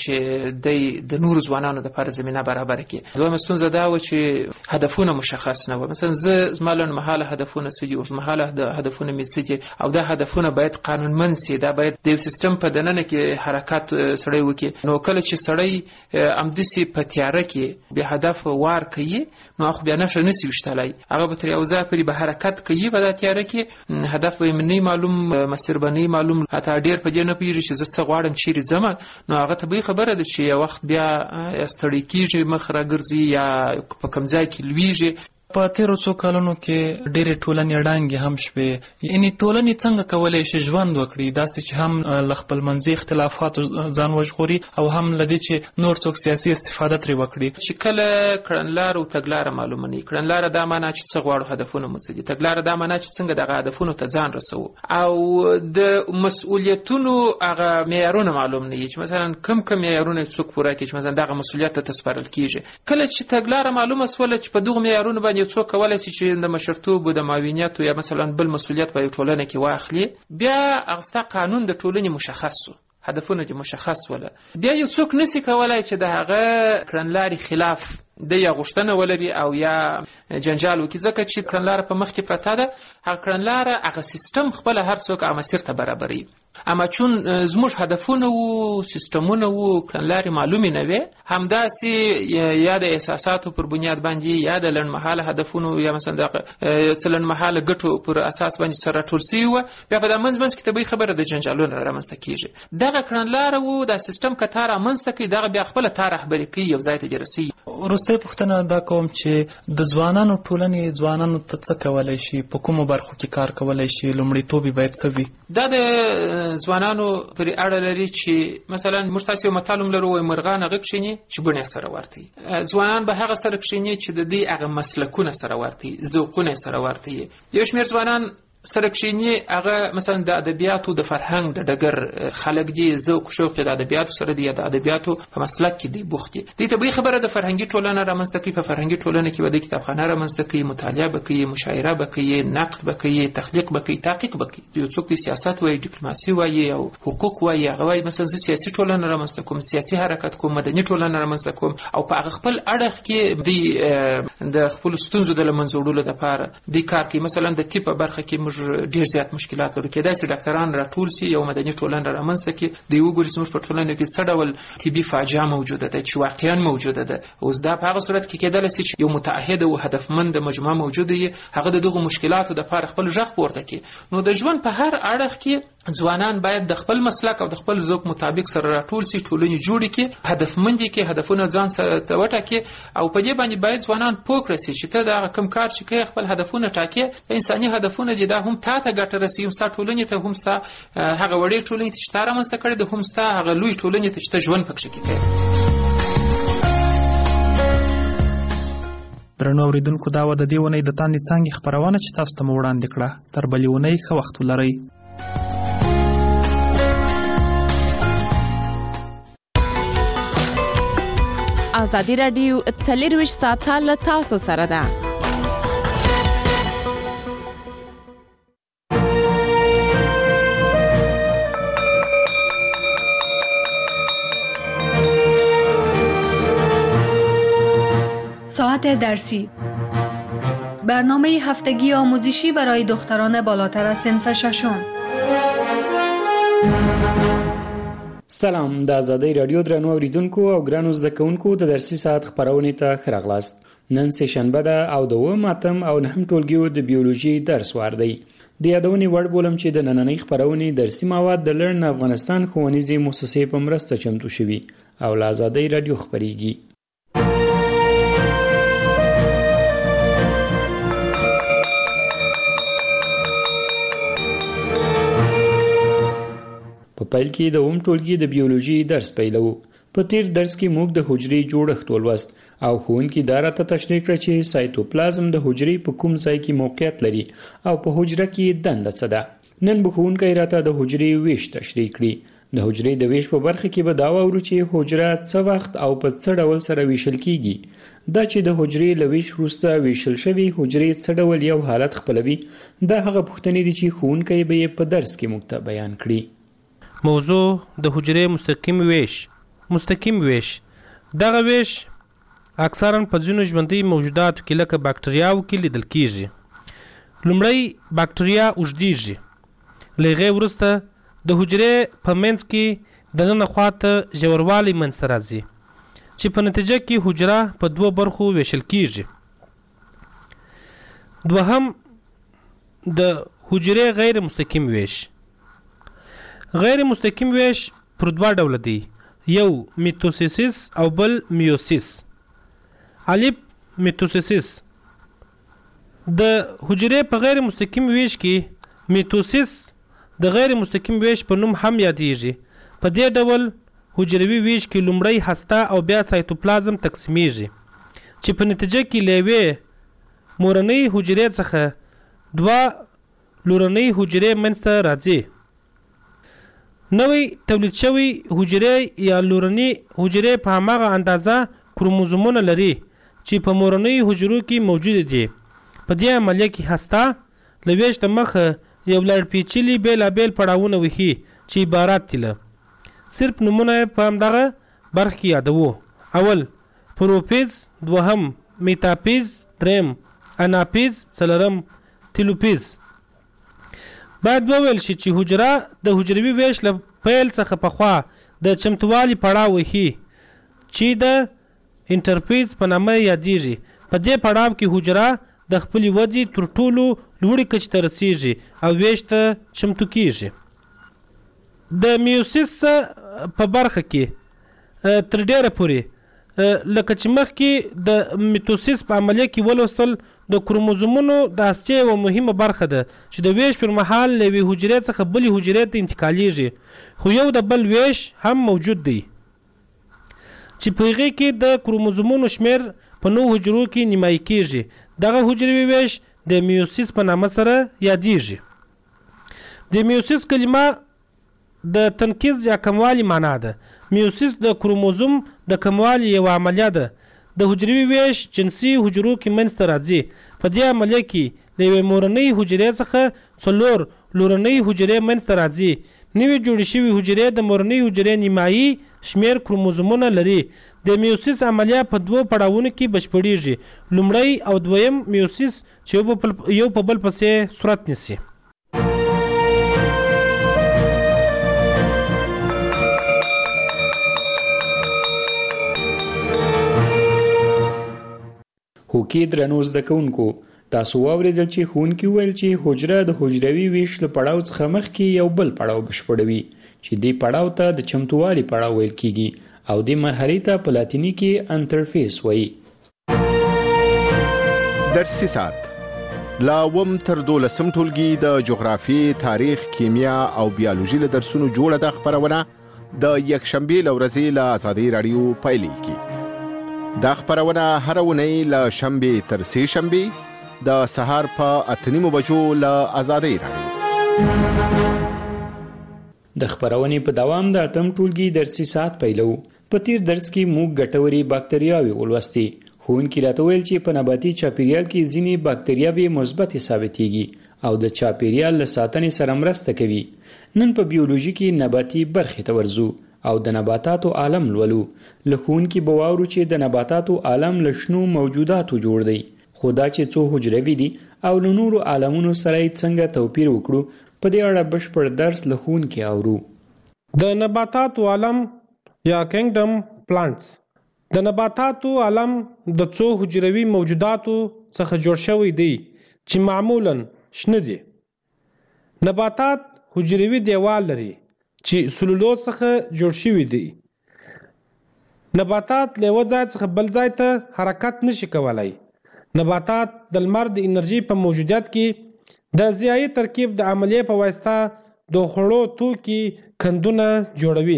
چې د نورو ځوانانو لپاره زمینه برابر کړي. دویمه ستونزه دا و چې هدفونه مشخص نه و. مثلا زما لنډمهاله هدفونه څه دي، اوږدمهاله هدفونه مې څه دي، او دا هدفونه باید قانونمند سي. دا باید د یو سیستم په دننه کې حرکت سړی وکړي. نو کله چې سړی همداسې په تیاره کې بې هدف وار کوي، نو هغه بیا نشي ویشتلی، هغه به تر یو ځایه پورې به حرکت کوي په دا تیاره کې، هدف به یې نه معلوم، مسیر به نه معلوم، حتی ډېر په دې نه پوهېږي چې زه څه غواړم، چیرې ځمه. نو هغه طبیعي خبره ده چې یو وخت بیا ستړی کېږي، مخ راګرځي یا په کوم ځای کې لویږي. په تیرو څو کلونو کې ډېرې ټولنې ړنګې هم شوې. یعنې ټولنې څنګه کولی شي ژوند وکړي داسې چې هم له خپلمنځي اختلافاتو ځان وژغوري او هم له دې چې نور څوک سیاسي استفاده ترې وکړي. چې کله کړنلاره او تګلاره معلومه نه وي، کړنلاره دا معنا چې څه غواړو، هدفونه مو څه دي، تګلاره دا معنا چې څنګه دغه هدفونو ته ځان رسوو، او د مسؤلیتونو هغه معیارونه معلوم نه وي چې مثلا کم معیارونه څوک پوره کړي، چې مثلا دغه مسؤلیت ته سپارل کېږي. کله چې تګلاره معلومه سوله چې په دغو معیارونو باندې څوک کولای شي چې د مشرتوب او د معاونیت یا مثلا بل مسؤلیت په ټولنه کې واخلي، بیا هغه قانون د ټولنې مشخص شو، هدفونه دې مشخص وله، بیا یو څوک نشي کولای چې د هغه کړنلارې خلاف د یا غوښتنه ولري او یا جنجال وکړي، ځکه چې کړنلاره په مخ کې پرته ده. هغه کړنلاره هغه سیستم خپله هر څوک هغه مسیر ته برابروي. اما چون زموږ هدفونه وو، سیستمونه وو، کړنلارې معلومې نه وې، همداسې یا د احساساتو پر بنیاد باندې یا د لنډمهاله هدفونو یا مثلا د څه لنډمهاله ګټو پر اساس باندې سره راټول سوي وه، بیا په دا منځ کې طبیعي خبره د جنجالونه رامنځته کېږي. دغه کړنلاره وو، دا سیستم که تا رامنځته کړي، دغه بیا خپله تا رهبري کوي، یو ځای ته دې رسوي. وروستۍ پوښتنه دا کوم چې د ځوانانو ټولنې ځوانانو ته څه کولی شي، په کومو برخو کې کار کولی شي، لومړیتوب یې باید څه وي؟ دا د ځوانانو پرې اړه لري چې مثلا موږ تاسې یو متل هم لرو، وایي مرغان هغه کښېني چې بڼې سره ورته وي. ځوانان به هغه سره کښېني چې د دې هغه مسلکونه سره ورته وي، ذوقونه یې سره ورته وي. یو شمېر ځوانان سره کښېني هغه مثلا د ادبیاتو د فرهنګ د ډګر خلک دي، ذوق شوق د ادبیاتو سره دی یا د ادبیاتو په مسلک کې دی بوخت دي. دې طبیعي خبره د فرهنګي ټولنه رامنځته کوي. په فرهنګي ټولنه کې به د کتابخانه رامنځته کوي، مطالعه به کوي، مشاعره به کوي، نقد به کوي، تخلیق به کوي، تحقیق به کوي. یو څوک د سیاست وایي، ډیپلوماسي وایي او حقوق وایي، هغه وایي مثلا زه سیاسي ټولنه رامنځته کوم، سیاسي حرکت کوم، مدني ټولنه رامنځته کوم، او په هغه خپل اړخ کې د خپل ستونزو د له منځه وړلو لپاره د کار کوي. مثلا د طب په برخه کې موږ ډېر زیات مشکلات لرو، کېدای شي ډاکټران راټول سي، یو مدني ټولنه رامنځته کړي، دوی وګوري زموږ په ټولنه کې څه ډول طبي فاجعه موجوده ده چې واقعا موجوده ده. اوس دا په هغه صورت کې کېدلی شي چې یو متعهد او هدفمند مجموعه موجوده وي، هغه د دغو مشکلاتو دپاره خپل غږ پورته کړي. نو د ژوند په هر اړخ کې ځوانان باید د خپل مسلک او د خپل ذوق مطابق سره راټول سي، ټولنې جوړې کړي، هدفمند یې کړي، هدفونه ځان سره وټاکي، او په دې باندې باید ځوانان پوه کړي چې ته دا کوم کار چې کوې خپل هدفونه ټاکې، انساني هدفونه دي، دا هم تا ته ګټه رسوي، هم ستا ټولنې ته، هم ستا هغه وړې ټولنې ته چې تا رامنځته کړې ده، هم ستا هغه لوی ټولنې ته چې ته ژوند پکښې کوې. درنو اورېدونکو، دا وه د دې اونۍ د تاندې څانګې خپرونه چې تاسو ته مو وړاندې کړه. تر بلې اونۍ ښه وخت ولرئ. ازادي راډیو 24 ساعته له تاسو سره ده. ساعت درسی، برنامه هفتگی آموزشی برای دختران بالاتر از صنف ششم. سلام، د آزادۍ رادیو درنو اوریدونکو او ګرانو زده کوونکو د درسي ساعت خپرونې ته ښه راغلاست. نن سه شنبه ده او د 9 اتم او 9 ټولګیو د بیولوژي درس وار دی. د یادونې وړ بولم چې د نننۍ خپرونې درسي مواد د لرن افغانستان ښوونیزې مؤسسې په مرسته چمتو شوي او له آزادۍ رادیو خپریږي. په پیل کې د اوم ټولګي د بیولوژي درس پیلو. په تیر درس کې موږ د حجرې جوړښت ولوست او ښوونکي دا راته تشریح کړه چې سایتوپلازم د حجرې په کوم ځای کې موقعیت لري او په حجره کې دنده څه ده. نن به ښوونکی راته د حجرې ویش تشریح کړي. د حجرې د ویش په برخه کې به دا واورو چې حجره څه وخت او په څه ډول سره ویشل کیږي. دا چې د حجرې له ویش وروسته ویشل شوي حجرې څه ډول یو حالت خپلوي، دا هغه پوښتنې دي چې ښوونکی به یې په درس کې موږ ته بیان کړي. موضوع د حجرې مستقیم ویش. مستقیم ویش دغه ویش اکثرا په ځینو ژوندي موجوداتو کې لکه باکتریاو کې لیدل کیږي. لومړی باکتریا اوږدیږي، له هغې وروسته د حجرې په منځ کې دننه خواته ژوروالی منځته راځي چې په نتیجه کې حجره په دوه برخو ویشل کیږي. دوهم د حجرې غیر مستقیم ویش. غیر مستقیم ویش پر دوه ډوله دی، یو میتوسیس او بل میوسیس. الف میتوسیس. د حجرې په غیر مستقیم ویش کې میتوسیس د غیر مستقیم ویش په نوم هم یادیږي. په دې ډول حجروي ویش کې لومړی هسته او بیا سایتوپلازم تقسیمیږي چې په نتیجه کې له یوې مورنۍ حجرې څخه دوه لورنۍ حجرې منځته راځي. نوی تولید شوی حجرې یا لورنۍ حجرې په هماغه اندازه کروموزومونه لري چې په مورنۍ حجرو کې موجود دي. په دې عملیه کې هسته له ویش د مخه یو لړ پیچلي بېلابېل پړاوونه وهي چې عبارت دي له صرف نومونه په همدغه برخه کې یادوو. اول پروفیز، دوهم میتاپیز، دریم اناپیز، څلورم تیلوپیز. باید وویل شي چې حجره د حجروي ویش له پیل څخه پخوا د چمتووالي پړاو وهي چې د انټرفیز په نامه یادیږي. په دې پړاو کې حجره د خپلې ودې تر ټولو لوړې کچې ته رسیږي او ویش ته چمتو کیږي. د میوسیس په برخه کې تر ډیره پورې لکه چې مخکې د میتوسیس په عملیه کې ولوستل د کروموزومونو د هستې یوه مهمه برخه ده چې د ویش پر مهال له یوې حجرې څخه بلې حجرې ته انتقالیږي، خو یو د بل ویش هم موجود دی چې په هغې کې د کروموزومونو شمیر په 9 حجرو کې نیمایي کیږي. دغه حجروي ویش د میوسیس په نامه سره یادیږي. د میوسیس کلمه د تنقیز یا کموالی معنا ده. میوسیس د کروموزوم د کموالی یو عملیه ده. د حجروي ویش جنسي حجرو کې منځته راځي. په دې عملیه کې له یوې مورنۍ حجرې څخه 4 لورنۍ حجرې منځته راځي. نوې جوړې شوې حجرې د مورنۍ حجرې نیمایي شمیر کروموزومونه لري. د میوسیس عملیه په دوه پړاوونو کې بشپړیږي، لومړی او دویم میوسیس چې یو په بل پسې صورت نیسي. هوکې درنو زده کوونکو، تاسو واورېدل چې ښوونکي وویل چې حجره د حجروي ویش له پړاو څخه مخکې یو بل پړاو بشپړوي چې دې پړاو ته د چمتووالي پړاو ویل کیږي او دې مرحلې ته په لاتیني کې انټرفیس وایي. درسي ساعت لا اووم تر 12 ټولګي د جغرافیې، تاریخ، کیمیا او بیولوژي له درسونو جوړه ده خپرونه د یکشنبې له ورځې له ازادۍ راډیو پیلېږي. دا خپرونه هره اونۍ له شنبې تر سې شنبې د سهار په 8:30 بجو له ازادۍ راډیو. د خپرونې په دوام د اتم ټولګي درسي ساعت پیلو. په تیر درس کې موږ ګټورې باکتریاوې ولوستې. ښوونکي راته ویل چې په نباتي چاپیریال کې ځینې باکتریاوې مثبتې ثابتېږي او د چاپیریال له ساتنې سره مرسته کوي. نن په بیولوژي کې نباتي برخې ته ورځو او د نباتاتو عالم لولو. له ښوونکي به واورو چې د نباتاتو عالم له شنو موجوداتو جوړ دی، خو دا چې څو حجروي دي او له نورو عالمونو سره یې څنګه توپیر وکړو، په دې اړه بشپړ درس له ښوونکي اورو. د نباتاتو عالم یا کینګډم پلانټس. د نباتاتو عالم د څو حجروي موجوداتو څخه جوړ شوی دی چې معمولاً شنه دي. نباتات حجروي دیوال لري چې سلولوز څخه جوړ شوي دي. نباتات له یوه ځای څخه بل ځای ته حرکت نشي کولای. نباتات د لمر د انرژي په موجودیت کې د ضیایي ترکیب د عملیې په واسطه د خوړو توکي کندونه جوړوي.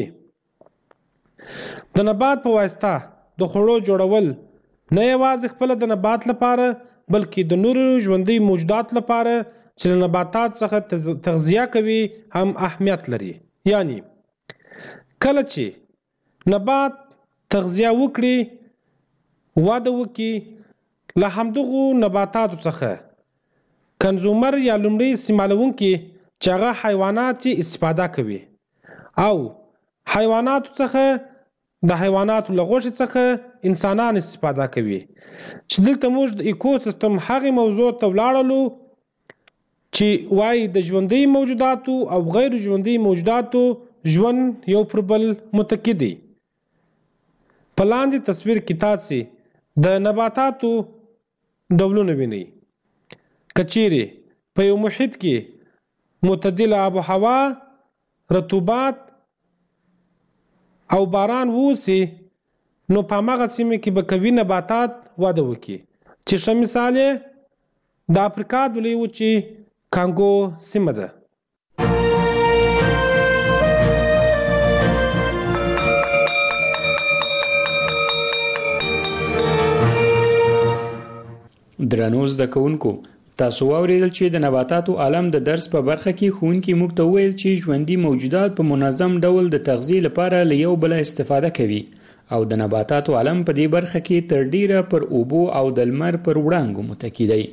د نبات په واسطه د خوړو جوړول نه یوازې خپله د نبات لپاره بلکې د نورو ژوندي موجودات لپاره چې له نباتات څخه تغذیه کوي هم اهمیت لري. یعنی کله چې نبات تغذیه وکړي واده وکړي له همدغو نباتاتو څخه کنزومر یا لومړی استعمالونکي چې هغه حیوانات چې استفاده کوي او حیواناتو څخه د حیواناتو له غوښې څخه انسانان استفاده کوي چې دلته موږ د ایکوسیستم هغې موضوع ته ولاړلو چې وایي د ژوندي موجوداتو او غیر ژوندي موجوداتو ژوند یو پر بل متکی دی. په لاندې تصویر کې تاسې د نباتاتو ډولونه وینئ. که چیرې په یو محیط کې معتدله آب و هوا، رطوبت او باران ووسي نو په هماغه سیمه کې به قوي نباتات وده وکړي چې ښه مثال یې د افریقا د لویې وچې کانګو سیمه ده. درنو زده کوونکو، تاسو واورېدل چې د نباتاتو عالم د درس په برخه کې ښوونکي موږ ته وویل چې ژوندي موجودات په منظم ډول د تغذیې لپاره له یو بله استفاده کوي او د نباتاتو عالم په دې برخه کې تر ډیره پر اوبو او د لمر پر وړانګو متکی دی.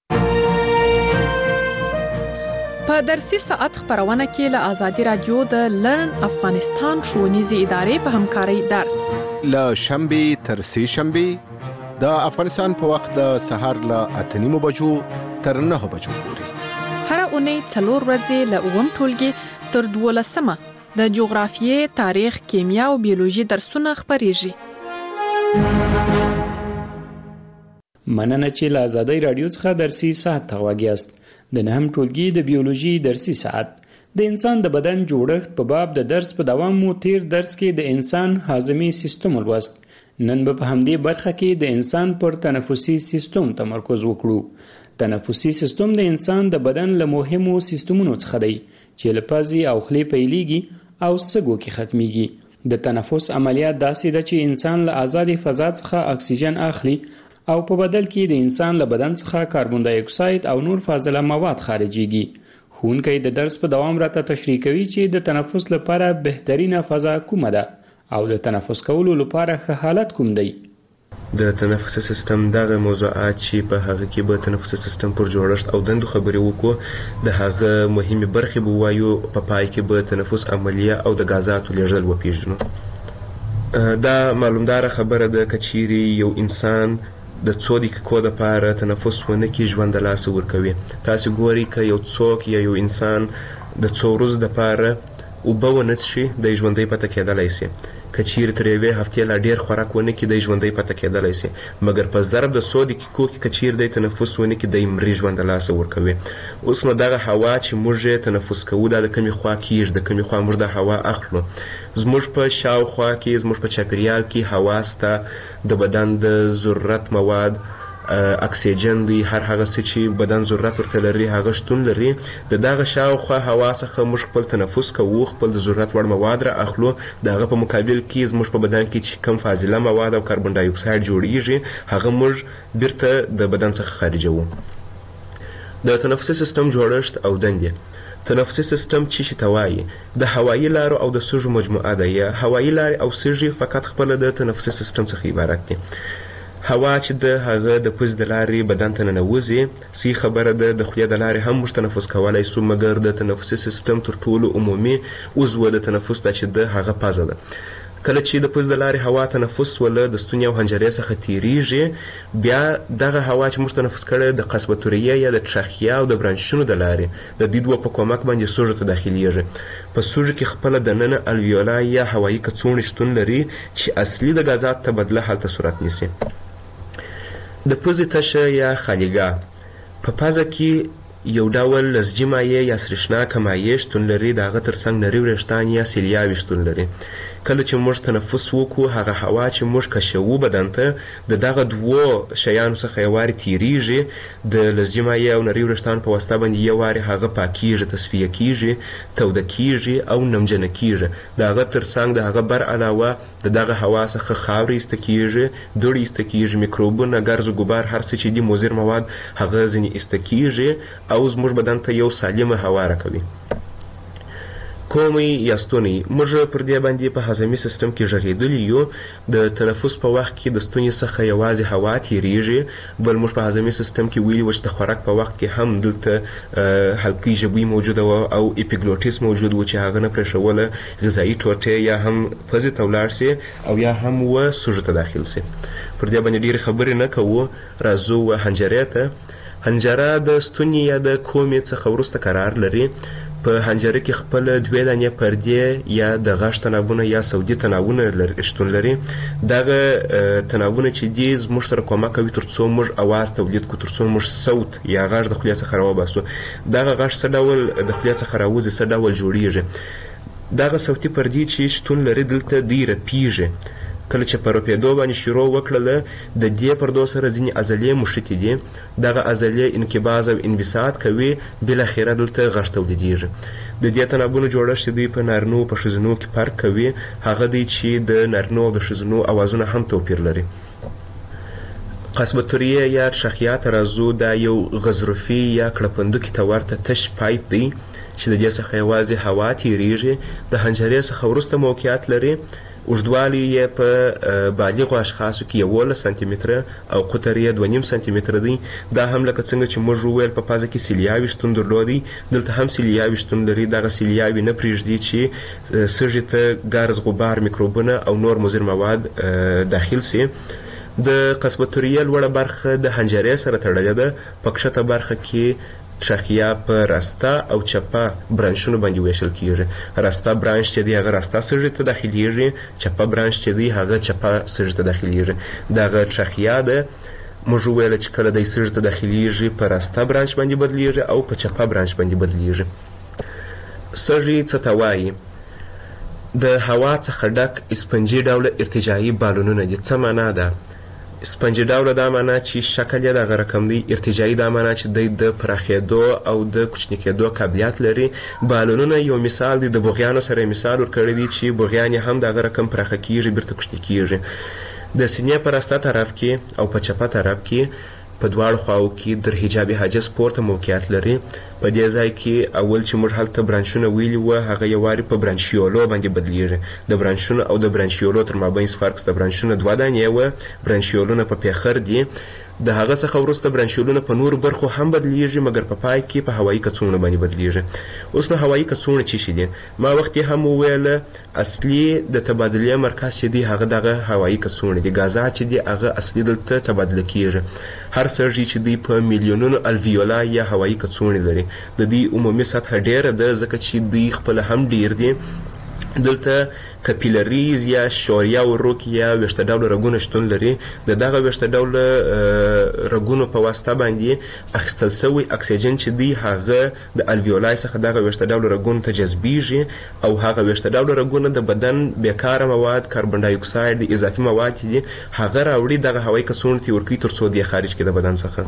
په درسي ساعت خبرونه کې له آزادي رادیو د لرن افغانستان ښوونیزې ادارې په همکارۍ درس له شنبې تر سې شنبې د افغانستان په وخت د سهار له 8:30 بجو تر 9 بجو پورې هر اونۍ 4 ورځې له 9 ټولګي تر 12 د جغرافیې، تاریخ، کیمیا او بیولوژي درسونه خبريږي. مننه چې له آزادۍ رادیو څخه درسي ساعت ته غواګیاست. د 9 ټولګي د بیولوژي درسي ساعت د انسان د بدن جوړښت په باب د درس په دوام مو تیر درس کې د انسان هاضمي سیستم ولوست. نن به په همدې برخه کې د انسان پر تنفسي سیستم تمرکز وکړو. تنفسي سیستم د انسان د بدن له مهمو سیستمونو څخه دی چې له پزې او خولې پیلېږي او سږو کې ختمیږي. د تنفس عملیات داسې ده چې انسان له آزادې فضا څخه اکسیجن اخلي او په بدل کې د انسان له بدن څخه کاربن دای اکساید او نور فاضله مواد خارجيږي. ښوونکی د درس په دوام راته تشریح کوي چې د تنفس لپاره بهترینه فضا کومه ده او د تنفس کولو لپاره ښه حالت کوم دی. د تنفسي سیستم دغه موضوعات چې په هغه کې به تنفسي سیستم پر جوړښت او دندو خبرې وکړو، د هغه مهمه برخې به وایو، په پای کې به تنفس عملیه او د غازاتو لیږدول وپیژنو. دا معلومدار خبره ده که چیرې یو انسان د 2 دقیقو لپاره تنفس ونه کړي ژوند د لاسه ورکوي. تاسو ګورئ که یو څوک یا یو انسان د 2 ورځو لپاره اوبه ونه څښي د ژوندۍ پاتې کېدلی شي. که چیرې تر یوې هفتې لا ډېر خوراک ونه کړي د ژوندۍ پاتې کېدلی شي، مګر په ضرب د 100 دقیقو کې که چیرې دی تنفس ونه کړي دی مري ژوند د لاسه ورکوي. اوس نو دغه هوا چې موږ یې تنفس کوو دا د کومې خوا کېږي، د کومې خوا موږ د هوا اخلو. زموږ په شاوخوا کې، زموږ په چاپیریال کې هوا سته، د بدن د ضرورت مواد، اکسیجن دی، هر هغه څه چې بدن ضرورت ورته لري هغه شتون لري. د دغه شاوخوا هوا څخه موږ خپل تنفس کوو، خپل د ضرورت وړ مواد را اخلو. د هغه په مقابل کې زموږ په بدن کې چې کم فاضله مواد او کاربن ډای اکساید جوړیږي هغه موږ بیرته د بدن څخه خارجوو. د تنفسي سیستم جوړښت او دندې. تنفسي سیستم چې ته وایي د هوایي لارو او د سږو مجموعه ده، یا هوایي لارې او سږي فقط خپل د تنفسي سیستم څخه عبارت دي. هوا چې د هغه د پوزې د لارې بدن ته ننوځي، صحیح خبره ده د خولې د لارې هم موږ تنفس کولی شو، مګر د تنفسي سیستم تر ټولو عمومي عضو د تنفس ده چې د هغه پزه ده. کله چې د پوزې د لارې هوا تنفس وله د ستوني او حنجرې څخه تیریږي، بیا دغه هوا چې موږ تنفس کړی د قصبة ریه یا د ټرخیه او د برانشونو د لارې د دې دوه په کومک باندې سږو ته داخلیږي. په سږو کې خپله دننه الویولا یا هوایي کڅوړې شتون لري چې اصلي د غازاتو تبدله هلته صورت نیسي. د پوزې تشه یا خالیګاه په پزه کې یو ډول لزجي مایع یا سریښناکه مایع شتون لري، د هغه تر څنګ نري وریښتان یا سیلیاوې شتون لري. کله چې موږ تنفس وکړو هغه هوا چې موږ کشوو بدن ته د دغه دوو شیانو څخه یو وارې تیریږي، د لزجي مایع او نري وریښتان په واسطه باندې یو وارې هغه پاکیږي، تصفیه کیږي، توده کیږي او نمجنه کیږي. د هغه تر څنګ د هغه بر علاوه د دغه هوا څخه خاورې ایسته کیږي، دوړې ایسته کیږي، میکروبونه، ګرز و ګبار، هر څه چې دي مضر مواد هغه ځینې ایسته کیږي او زموږ بدن ته یو سالمه هوا راکوي. کومي یا ستونی. موږ پر دې باندې په هضمي سیستم کې غږېدلي یو. د تنفس په وخت کې د ستوني څخه یوازې هوا تیریږي، بل موږ په هضمي سیستم کې ویلي و چې د خوراک په وخت کې هم دلته حلقې ژبۍ موجوده وه او اپیګلوټیس موجود و چې هغه نه پرېښوله غذایي ټوټې یا هم پزې ته ولاړ سي او یا هم و سږو ته داخل سي. پر دې باندې ډېرې خبرې نه کوو، راځو حنجرې ته. حنجره د ستوني یا د کومې څخه وروسته قرار لري. په حنجره کې خپل 2 دانې پردې یا د غږ تناوونه یا صوتي تناوونه شتون لري. دغه تناوونه چې دي زموږ سره کومک کوي تر څو موږ اواز تولید کړو، تر څو موږ صوت یا غږ د خولې څخه راوباسو. دغه غږ څه ډول د خولې څخه راوځي، څه ډول جوړیږي. دغه صوتي پردې چې شتون لري دلته دوی رپیږي. کله چې په رپېدو باندې شروع وکړله د دې پردو سره ځینې عضلې مښتې دي. دغه عضلې انقباض او انبساط کوي، بالاخره دلته غږ تولیدېږي. د دې تنابونو جوړښت دوی په نارینو په ښځینو کې فرق کوي. هغه دی چې د نارینو او د ښځینو اوازونه هم توپیر لري. قصبتوریه یا ترشحیه ته راځو. دا یو غضروفي یا کړپندوکي ته ورته تش پایپ دی چې د دې څخه یوازې هوا تیریږي. د حنجرې څخه وروسته موقعیت لري. اوږدوالی یې په بالغو اشخاصو کې 11 سانتي متره او قطر یې 2.5 سانتي متره دی. دا هم لکه څنګه چې موږ وویل په پازه کې سیلیاوي شتون درلودی، دلته هم سیلیاوي شتون لري. دغه سیلیاوي نه پرېږدي چې سږي ته ګرز، غبار، میکروبونه او نور مضر مواد داخل سي. د قصبتوریه لوړه برخه د حنجرې سره تړلې ده. په کښته برخه کې ترشحیه په راسته او چپه برانشونو باندې ویشل کیږي. راسته برانش چې دی هغه راسته سږي ته داخليږي، چپه برانش چې دی هغه چپه سږي ته داخليږي. دغه ترشحیه ده موږ ویل چې کله د سږي ته داخليږي په راسته برانش باندې بدلیږي او په چپه برانش باندې بدلیږي. سږي څه ته وایي؟ د هوا څخه ډک اسپنجي ډوله ارتجاعي بالونونه دي. څه معنا ده؟ اسپنجي ډوله دا معنا چې شکل یې دغه رقم دی. ارتجاعي دا معنا چې دی د پراخېدو او د کوچني کېدو قابلیت لري. بالونونه یو مثال دی. د بوغیانو سره مثال ورکړی دی چې بوغیان هم دغه رقم پراخه کیږي، بیرته کوچني کیږي. د سینې په راسته طرف کې او په چپه طرف کې په دواړو خواو کې در حجابي حاجز پورته موقعیت لري. په دې ځای کې اول چې موږ هلته برانشونه ویلي وه هغه یو وارې په برانشیولو باندې بدلیږي. د برانشونو او د برانشیولو تر مابین فرق د برانشونو 2 دانې وه، برانشیولونه په پیخر دي. د هغه څخه وروسته برانشیولونه په نور برخو هم بدلیږي، مګر په پای کې په هوایي کڅوړو باندې بدلیږي. اوس نو هوایي کڅوړې څه شي دي؟ ما وخت هم وویل اصلي د تبادلې مرکز چې دی هغه دغه هوایي کڅوړې دي. غازات چې دی هغه اصلي دلته تبادله کیږي. هر سږي چې دی په میلیونونو الویولا یا هوایي کڅوړې لري. د دې عمومي سطح ډیره ده ځکه چې دی خپل هم ډیر دي. دلته کپیلریز یا شوریه وروک یا ویشته ډوله رګونه شتون لري. د دغه ویشته ډوله رګونو په واسطه باندې اخیستل سوی اکسیجن چې دی هغه د الویولای څخه دغه ویشته ډوله رګونو ته جذبیږي او هغه ویشته ډوله رګونه د بدن بیکاره مواد، کاربن ډای اکساید، اضافي مواد دي هغه راوړي دغه هوایي کڅوړو ته ورکوي تر څو دی خارج کړي د بدن څخه.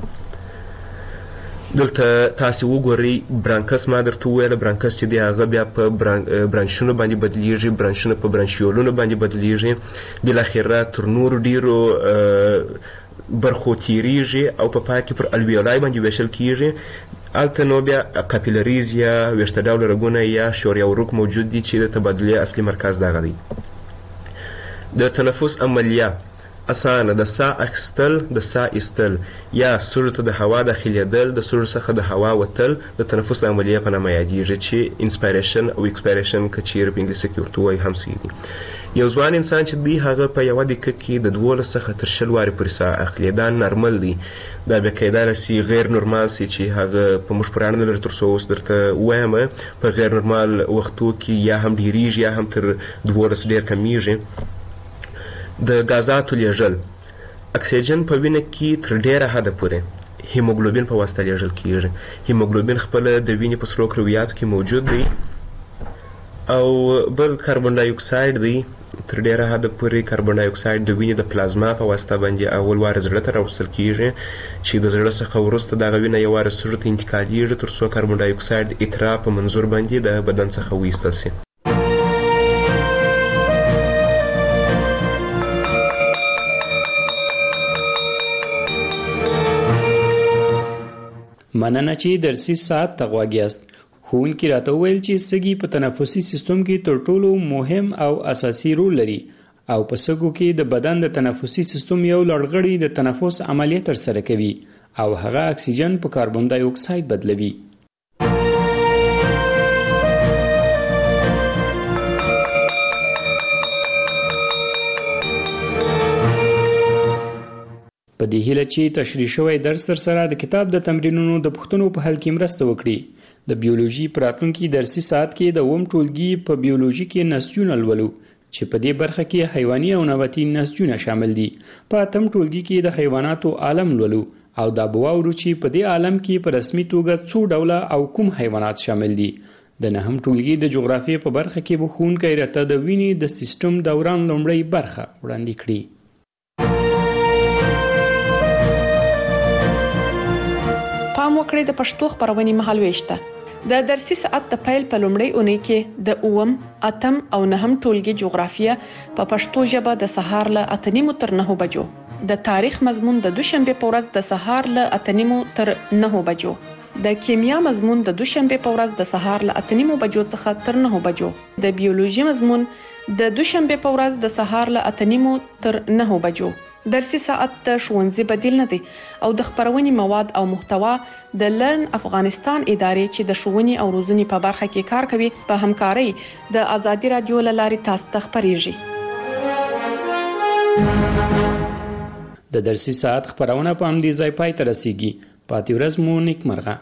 دلته تاسو وګورئ برانکس. ما درته وویل برانکس چې دی هغه بیا په برانشونو باندې بدلیږي، برانشونه په برانشیولونو باندې بدلیږي، بالاخره تر نورو ډیرو برخو تیریږي او په پای کې پر الویولای باندې ویشل کیږي. هلته نو بیا کاپیلریز یا ویشته ډوله رګونه یا شوریه وروک موجود دي چې د تبادلې اصلي مرکز دغه دی. د تنفس عملیه اسانه د ساه اخیستل، د ساه ایستل یا سږو ته د هوا داخلېدل، د سږو څخه د هوا وتل د تنفس عملیه په نامه یادیږي چې انسپایریشن او ایکسپایریشن که چیرې په انګلیسي کې ورته وایي هم صحیح دي. یو ځوان انسان چې دی هغه په یوه دقیقه کې د 12 څخه تر 20 وارې پورې ساه اخلي. دا نارمل دی. دا بیا کیدای سي غیر نورمال سي چې هغه په موږ پورې اړه نه لري تر څو اوس درته ووایم. په غیر نورمال وختو کې یا هم ډیریږي یا هم تر 12 ډېر کمیږي. د غازاتو لیږل اکسیجن په وینه کې تر ډیره حده پورې هیموګلوبین په واسطه لیږل کیږي. هیموګلوبین خپله د وینې په سرو کرویاتو کې موجود دی او بل کاربن ډای اکساید دی. تر ډیره حده پورې کاربن ډای اکساید د وینې د پلازما په واسطه باندې اول واره زړه ته راوستل کیږي چې د زړه څخه وروسته دغه وینه یو واره سږو ته انتقالیږي تر څو کاربن ډای اکساید اترا په منظور باندې د بدن څخه وایستل سي. مننه چې درسي ساعت ته غوږ یاست. ښوونکي راته وویل چې سږي په تنفسي سیستم کې تر ټولو مهم او اساسي رول لري او په سږو کې د بدن د تنفسي سیستم یو لړغړی د تنفس عملیه ترسره کوي او هغه اکسیجن په کاربن دای اکساید بدلوي. په دې هیله چې تشریح شوی درس سره د کتاب د تمرینونو د پوښتنو په حل کې مرسته وکړي. د بیولوژي په راتلونکي درسي ساعت کې د اووم ټولګي په بیولوژي کې نسجونه لولو چې په دې برخه کې حیواني او نباتي نسجونه شامل دي. په اتم ټولګي کې د حیواناتو عالم لولو او دا به واورو چې په دې عالم کې په رسمي توګه څو ډوله او کوم حیوانات شامل دي. د نهم ټولګي د جغرافیې په برخه کې به ښوونکی راته د وینې د سیستم دوران لومړۍ برخه وړاندې کړي. پام وکړئ د پښتو خبرونې مهالويش ته. د درسي ساعت د پیل په لومړۍ اونۍ کې د اووم، اتم او نهم ټولګي جغرافیه په پښتو ژبه د سهار له 8:30 تر 9 بجو، د تاریخ مضمون د دوشنبه په ورځ د سهار له 8:30 تر 9 بجو، د کیمیا مضمون د دوشنبه په ورځ د سهار له 8:30 بجو څخه تر 9 بجو، د بیولوژي مضمون د دوشنبه په ورځ د سهار له 8:30 تر 9 بجو. درسي ساعت د ښوونځي بدیل نه دی او د خبرونې مواد او محتوا د لرن افغانستان ادارې چې د ښوونې او روزنې په برخه کې کار کوي په همکارۍ د ازادي رادیو له لارې تاسو ته خبرېږي. د درسي ساعت خبرونه په همدې ځای پای ته رسیږي. پاتې ورځ مو نیکمرغه.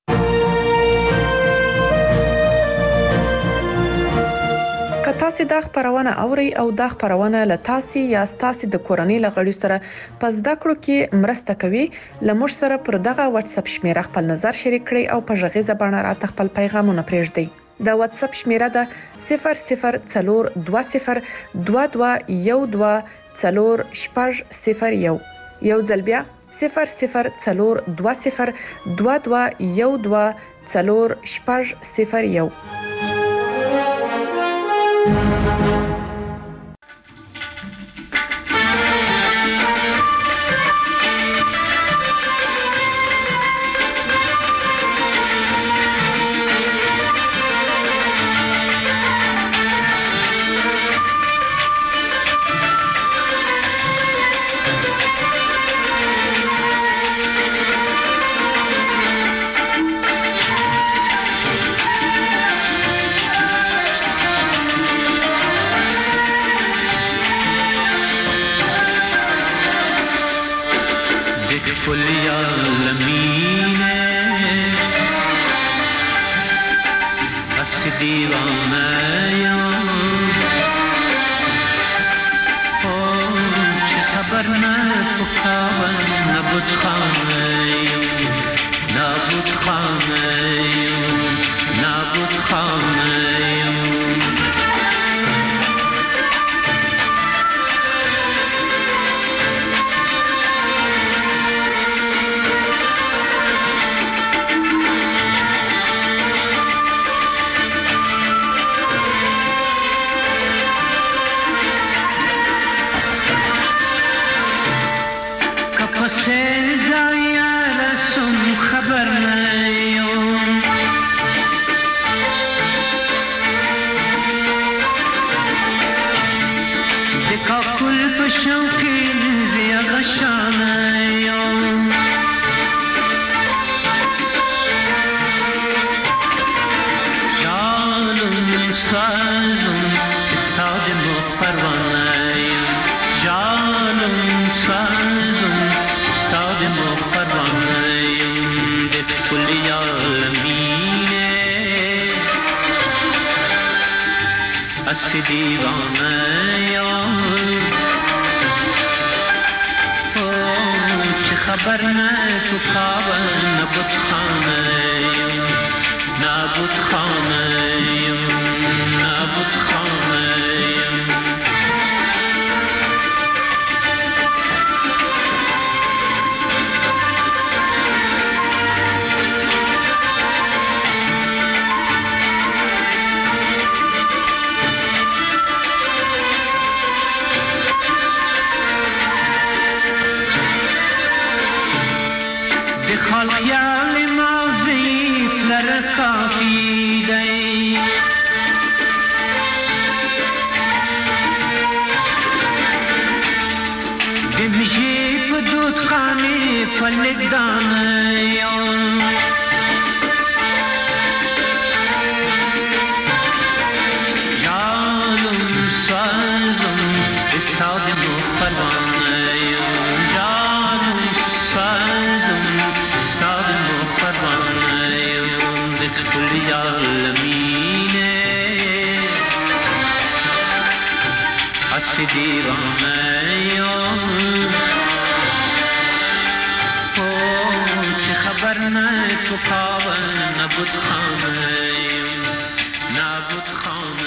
که تاسو دا خبرونه اورئ او دا خبرونه له تاسو یا تاسو د کورنۍ لغړي سره په زده کړو کې مرسته کوي، لمر سره پر دغه واتس اپ شمیره خپل نظر شریک کړئ او په غږیزه بڼه راته خپل پیغامونه پرېږدئ. د واتس اپ شمیره ده 004212124001. یو ځل بیا 004212124001. خیال مازی فلر کافی فلک دانیم جانم سازم استاد مخ پروانیم جانم سازم استاد مخ پروانیم به کل عالمینه اسدی رانیم چه خبر نه تو کاون نبود خانه